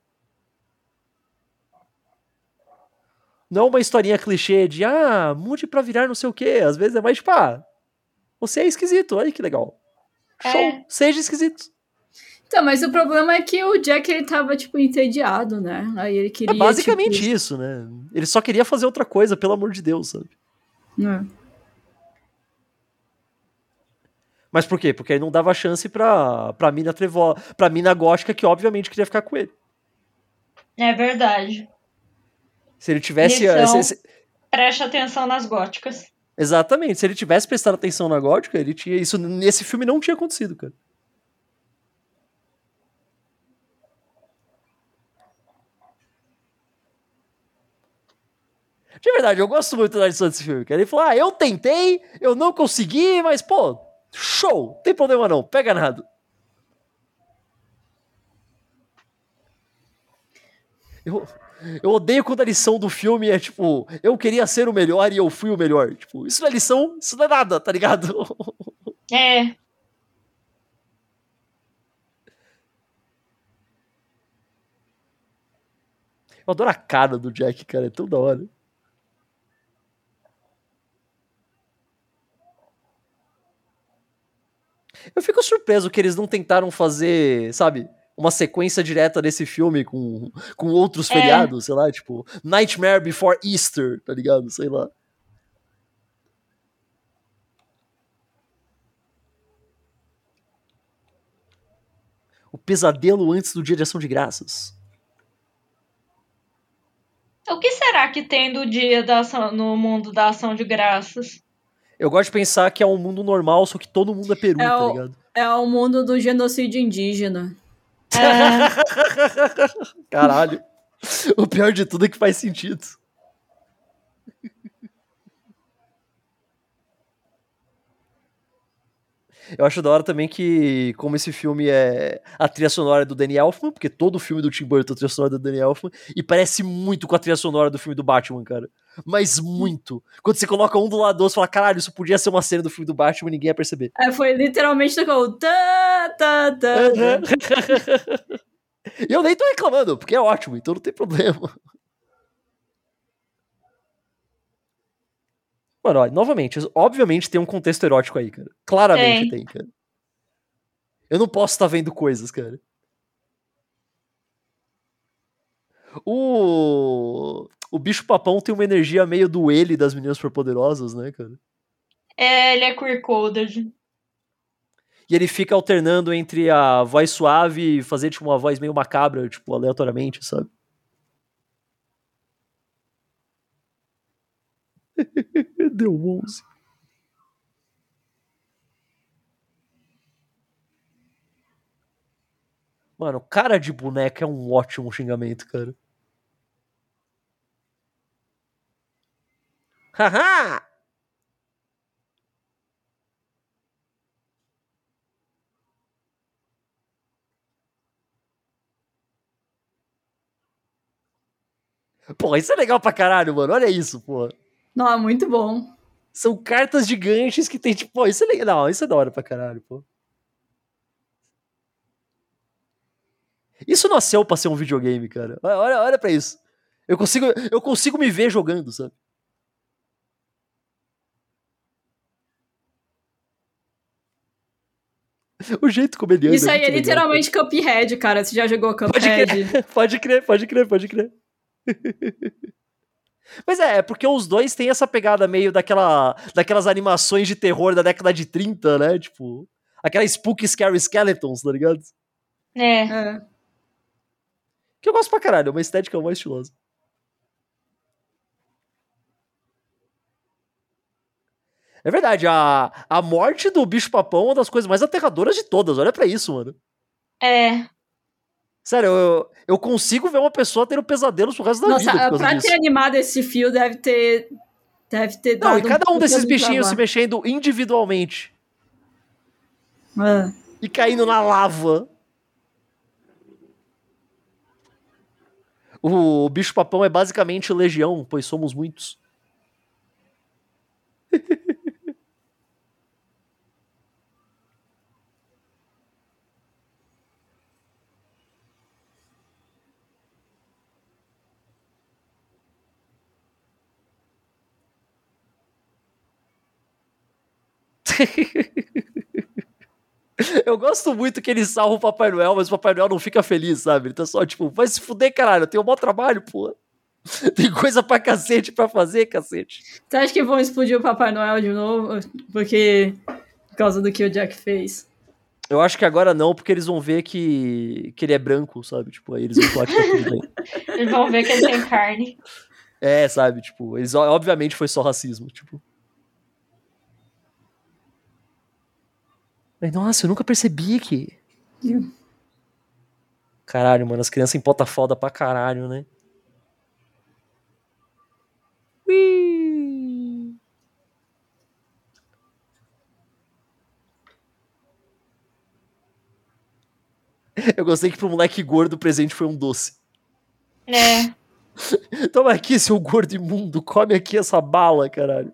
Não é uma historinha clichê de, ah, mude pra virar não sei o quê. Às vezes é mais tipo, ah, você é esquisito, olha que legal. Show, É. seja esquisito. Então, mas o problema é que o Jack, ele tava, tipo, entediado, né? Aí ele queria, É basicamente tipo... isso, né? Ele só queria fazer outra coisa, pelo amor de Deus, sabe? É. Mas por quê? Porque aí não dava chance pra, pra mina trevo, pra mina gótica que obviamente queria ficar com ele. é verdade. Se ele tivesse... Lição, se- se- preste atenção nas góticas. exatamente, se ele tivesse prestado atenção na gótica, ele tinha... Isso nesse filme não tinha acontecido, cara. De verdade, eu gosto muito da edição desse filme, cara. Ele falou, ah, eu tentei, eu não consegui, mas, pô, show, não tem problema não, pega nada. Eu, eu odeio quando a lição do filme é, tipo, eu queria ser o melhor e eu fui o melhor. Tipo, isso não é lição, isso não é nada, tá ligado? É, Eu adoro a cara do Jack, cara, é tão da hora. Eu fico surpreso que eles não tentaram fazer, sabe, uma sequência direta desse filme com, com outros é. feriados, sei lá, tipo, Nightmare Before Easter, tá ligado? Sei lá. O pesadelo antes do Dia de Ação de Graças. O que será que tem do dia da ação, no mundo da Ação de Graças? Eu gosto de pensar que é um mundo normal, só que todo mundo é peru, é tá o, ligado? É o mundo do genocídio indígena. É. Caralho. O pior de tudo é que faz sentido. Eu acho da hora também que, como esse filme é a trilha sonora do Danny Elfman, porque todo filme do Tim Burton é a trilha sonora do Danny Elfman, e parece muito com a trilha sonora do filme do Batman, cara. Mas muito. Quando você coloca um do lado do outro, você fala, caralho, isso podia ser uma cena do filme do Batman e ninguém ia perceber. É, foi literalmente tocou. Tá, tá, tá, uhum. E eu nem tô reclamando, porque é ótimo, então não tem problema. Mano, ó, novamente, obviamente tem um contexto erótico aí, cara. Claramente tem, tem cara. Eu não posso estar vendo coisas, cara. O... O bicho-papão tem uma energia meio do ele das meninas superpoderosas, né, cara? É, ele é queer-coded. E ele fica alternando entre a voz suave e fazer, tipo, uma voz meio macabra, tipo, aleatoriamente, sabe? Deu onze. Mano, cara de boneca é um ótimo xingamento, cara. Haha! Pô, isso é legal pra caralho, mano. Olha isso, pô. Não, é muito bom. São cartas gigantes que tem, tipo, pô, isso é legal. Não, isso é da hora pra caralho, pô. Isso nasceu pra ser um videogame, cara. Olha, olha pra isso. Eu consigo, eu consigo me ver jogando, sabe? O jeito como ele anda. Isso aí é, é literalmente legal, Cuphead, cara. Você já jogou Cuphead? Pode crer, pode crer, pode crer, pode crer. Mas é, é porque os dois têm essa pegada meio daquela, daquelas animações de terror da década de trinta, né? Tipo, aquela Spooky Scary Skeletons, tá ligado? É. é. Que eu gosto pra caralho, é uma estética mais estilosa. É verdade, a, a morte do bicho-papão é uma das coisas mais aterradoras de todas. Olha pra isso, mano. É. Sério, eu, eu consigo ver uma pessoa tendo pesadelos pro resto da Nossa, vida. Nossa, pra disso. ter animado esse fio deve ter, deve ter dado. Não, e cada um, um desses bichinhos trabalho. se mexendo individualmente. É. E caindo na lava. O bicho-papão é basicamente legião, pois somos muitos. Eu gosto muito que ele salva o Papai Noel, mas o Papai Noel não fica feliz, sabe? Ele tá só tipo, vai se fuder, caralho, eu tenho um bom trabalho, pô. Tem coisa pra cacete pra fazer, cacete. Você acha que vão explodir o Papai Noel de novo? Porque... Por causa do que o Jack fez. Eu acho que agora não, porque eles vão ver que, que ele é branco, sabe? Tipo, aí eles vão falar que tá tudo bem. Eles vão ver que ele tem carne. É, sabe? Tipo, eles, obviamente foi só racismo, tipo. Nossa, eu nunca percebi que... Yeah. Caralho, mano, as crianças empotam foda pra caralho, né? Ui. Eu gostei que pro moleque gordo o presente foi um doce. É. Toma aqui, seu gordo imundo, come aqui essa bala, caralho.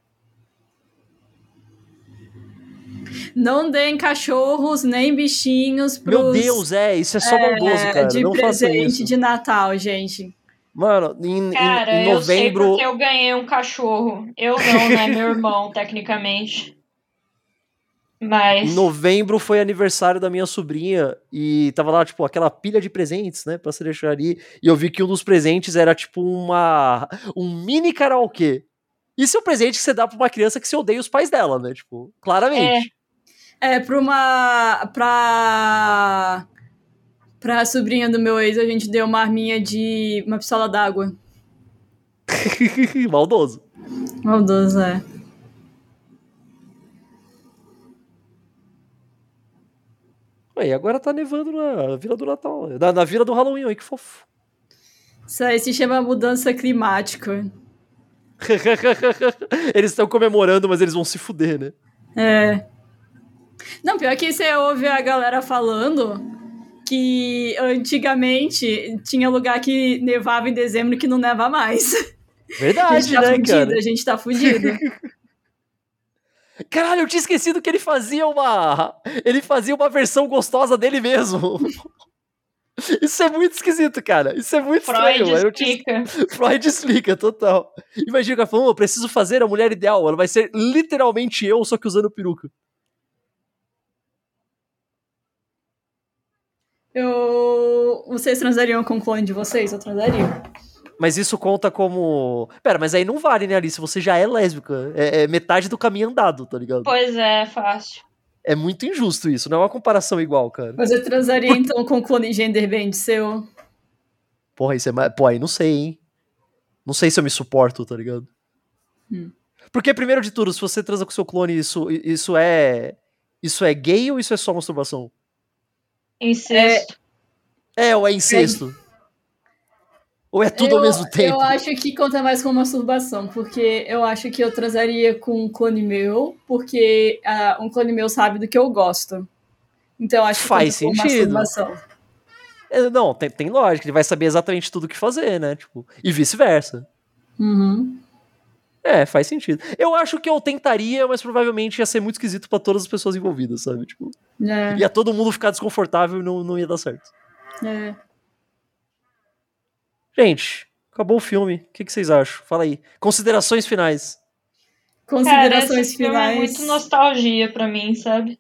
Não deem cachorros nem bichinhos pros... Meu Deus, é, isso é só é, maldoso, cara. de não faça presente isso. de Natal, gente. Mano, em, cara, em, em novembro... eu sei porque eu ganhei um cachorro. Eu não, né? Meu irmão, tecnicamente. Mas... Em novembro foi aniversário da minha sobrinha e tava lá, tipo, aquela pilha de presentes, né, pra se deixar ali. E eu vi que um dos presentes era, tipo, uma um mini karaokê. Isso é um presente que você dá pra uma criança que você odeia os pais dela, né, tipo, claramente. É, é pra uma... pra... pra sobrinha do meu ex, a gente deu uma arminha de uma pistola d'água. Maldoso. Maldoso, é. Ué, e agora tá nevando na Vila do Natal. Na, na Vila do Halloween, aí que fofo. Isso aí se chama mudança climática. Eles estão comemorando, mas eles vão se fuder, né? É. Não, pior que você ouve a galera falando que antigamente tinha lugar que nevava em dezembro que não neva mais. Verdade, a gente tá né, fudido, cara? A gente tá fudido. Caralho, eu tinha esquecido que ele fazia uma... Ele fazia uma versão gostosa dele mesmo. Isso é muito esquisito, cara. Isso é muito Freud estranho. Mano. explica. Tinha... Freud explica, total. Imagina o cara falando, eu preciso fazer a mulher ideal. Ela vai ser literalmente eu, só que usando peruca. Eu... Vocês transariam com o clone de vocês? Eu transaria. Mas isso conta como... Pera, mas aí não vale, né, Alice? Você já é lésbica. É, é metade do caminho andado, tá ligado? Pois é, fácil. É muito injusto isso. Não é uma comparação igual, cara. Você transaria, então, com o clone genderbend seu? Porra, isso é... mais... Pô, aí não sei, hein? Não sei se eu me suporto, tá ligado? Hum. Porque, primeiro de tudo, se você transa com seu clone, isso, isso é... Isso é gay ou isso é só masturbação? Incesto. É, é ou é incesto? É... Ou é tudo eu, ao mesmo tempo? Eu acho que conta mais com masturbação, porque eu acho que eu transaria com um clone meu, porque uh, um clone meu sabe do que eu gosto. Então eu acho que faz conta sentido. com masturbação. É, não, tem, tem lógica, ele vai saber exatamente tudo o que fazer, né? Tipo, e vice-versa. Uhum. É, faz sentido. Eu acho que eu tentaria, mas provavelmente ia ser muito esquisito pra todas as pessoas envolvidas, sabe? Tipo, é. Ia todo mundo ficar desconfortável e não, não ia dar certo. É. Gente, acabou o filme. O que, que vocês acham? Fala aí. Considerações finais. Considerações Cara, esse finais. Filme é muito nostalgia pra mim, sabe?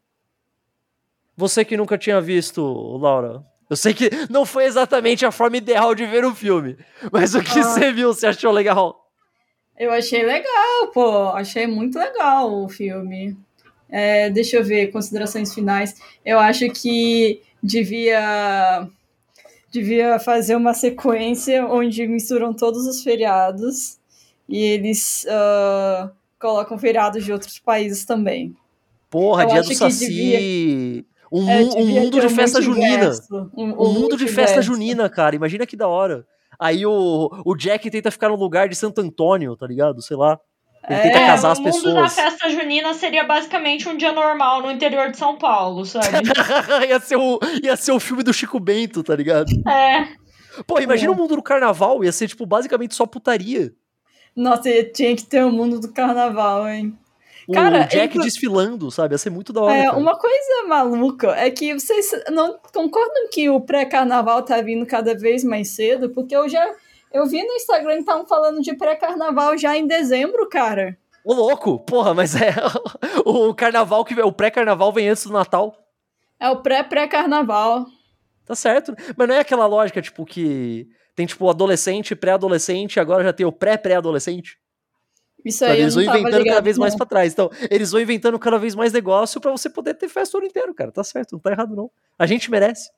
Você que nunca tinha visto, Laura. Eu sei que não foi exatamente a forma ideal de ver o filme, mas o que ah. você viu, você achou legal? Eu achei legal, pô. Achei muito legal o filme. É, deixa eu ver, considerações finais. Eu acho que devia... devia fazer uma sequência onde misturam todos os feriados e eles uh, colocam feriados de outros países também. Porra, eu dia do Saci... Devia... Um, é, um mundo de um festa junina. Um, um, um mundo de festa junina, cara. Imagina que da hora. Aí o, o Jack tenta ficar no lugar de Santo Antônio, tá ligado? Sei lá. Ele é, tenta casar as pessoas. O mundo da festa junina seria basicamente um dia normal no interior de São Paulo, sabe? ia, ser o, ia ser o filme do Chico Bento, tá ligado? É. Pô, imagina é. o mundo do carnaval. Ia ser, tipo, basicamente só putaria. Nossa, tinha que ter o mundo do carnaval, hein? O Cara, Jack inclu... desfilando, sabe? Ia ser muito da hora. É, cara. Uma coisa maluca é que vocês não concordam que o pré-carnaval tá vindo cada vez mais cedo? Porque eu já eu vi no Instagram que estavam falando de pré-carnaval já em dezembro, cara. Ô, louco! Porra, mas é o carnaval que o pré-carnaval vem antes do Natal. É o pré-pré-carnaval. Tá certo. Mas não é aquela lógica, tipo, que tem, tipo, adolescente, pré-adolescente, agora já tem o pré-pré-adolescente? Isso aí eles vão inventando ligado, cada vez não. mais pra trás. Então, eles vão inventando cada vez mais negócio pra você poder ter festa o ano inteiro, cara. Tá certo, não tá errado, não. A gente merece.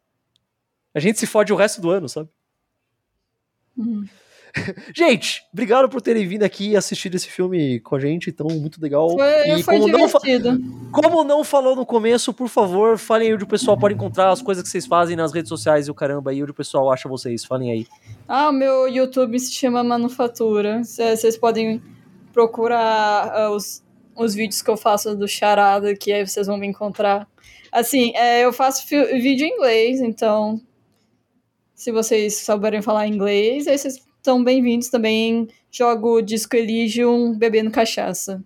A gente se fode o resto do ano, sabe? Uhum. Gente, obrigado por terem vindo aqui e assistido esse filme com a gente, então, muito legal. Foi, e foi como divertido. Não, como não falou no começo, por favor, falem aí onde o pessoal pode encontrar as coisas que vocês fazem nas redes sociais e o caramba, aí onde o pessoal acha vocês. Falem aí. Ah, o meu YouTube se chama Manufatura. Vocês podem procurar uh, os, os vídeos que eu faço do Charada, que aí vocês vão me encontrar. Assim, é, eu faço vídeo em inglês, então se vocês souberem falar inglês, aí vocês estão bem-vindos também. Jogo Disco Elysium bebendo cachaça.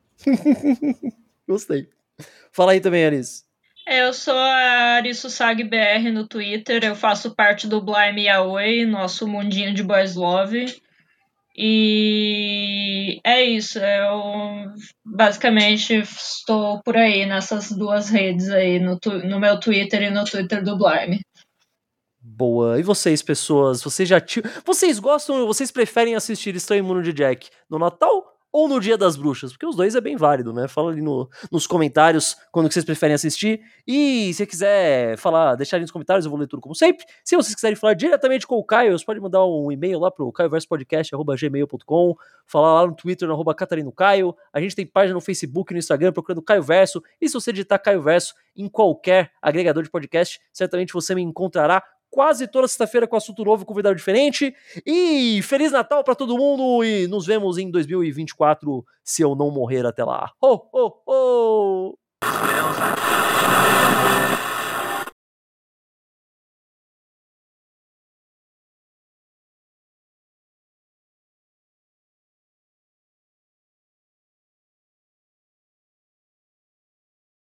Gostei. Fala aí também, Alice. Eu sou a Arisu Sag B R no Twitter, eu faço parte do Blime Yaoi, nosso mundinho de boys love. E é isso, eu basicamente estou por aí nessas duas redes aí, no, tu, no meu Twitter e no Twitter do Blarmy. Boa. E vocês, pessoas? Vocês já t... Vocês gostam, vocês preferem assistir Estranho Mundo de Jack no Natal ou no Dia das Bruxas? Porque os dois é bem válido, né? Fala ali no, nos comentários quando que vocês preferem assistir. E se você quiser falar, deixar ali nos comentários, eu vou ler tudo como sempre. Se vocês quiserem falar diretamente com o Caio, vocês podem mandar um e-mail lá pro caioversopodcast arroba gmail ponto com, falar lá no Twitter, no arroba catarinocaio. A gente tem página no Facebook e no Instagram procurando Caio Verso. E se você digitar Caio Verso em qualquer agregador de podcast, certamente você me encontrará quase toda sexta-feira com assunto novo, convidado diferente. E Feliz Natal pra todo mundo e nos vemos em dois mil e vinte e quatro, se eu não morrer até lá. Ho, ho, ho!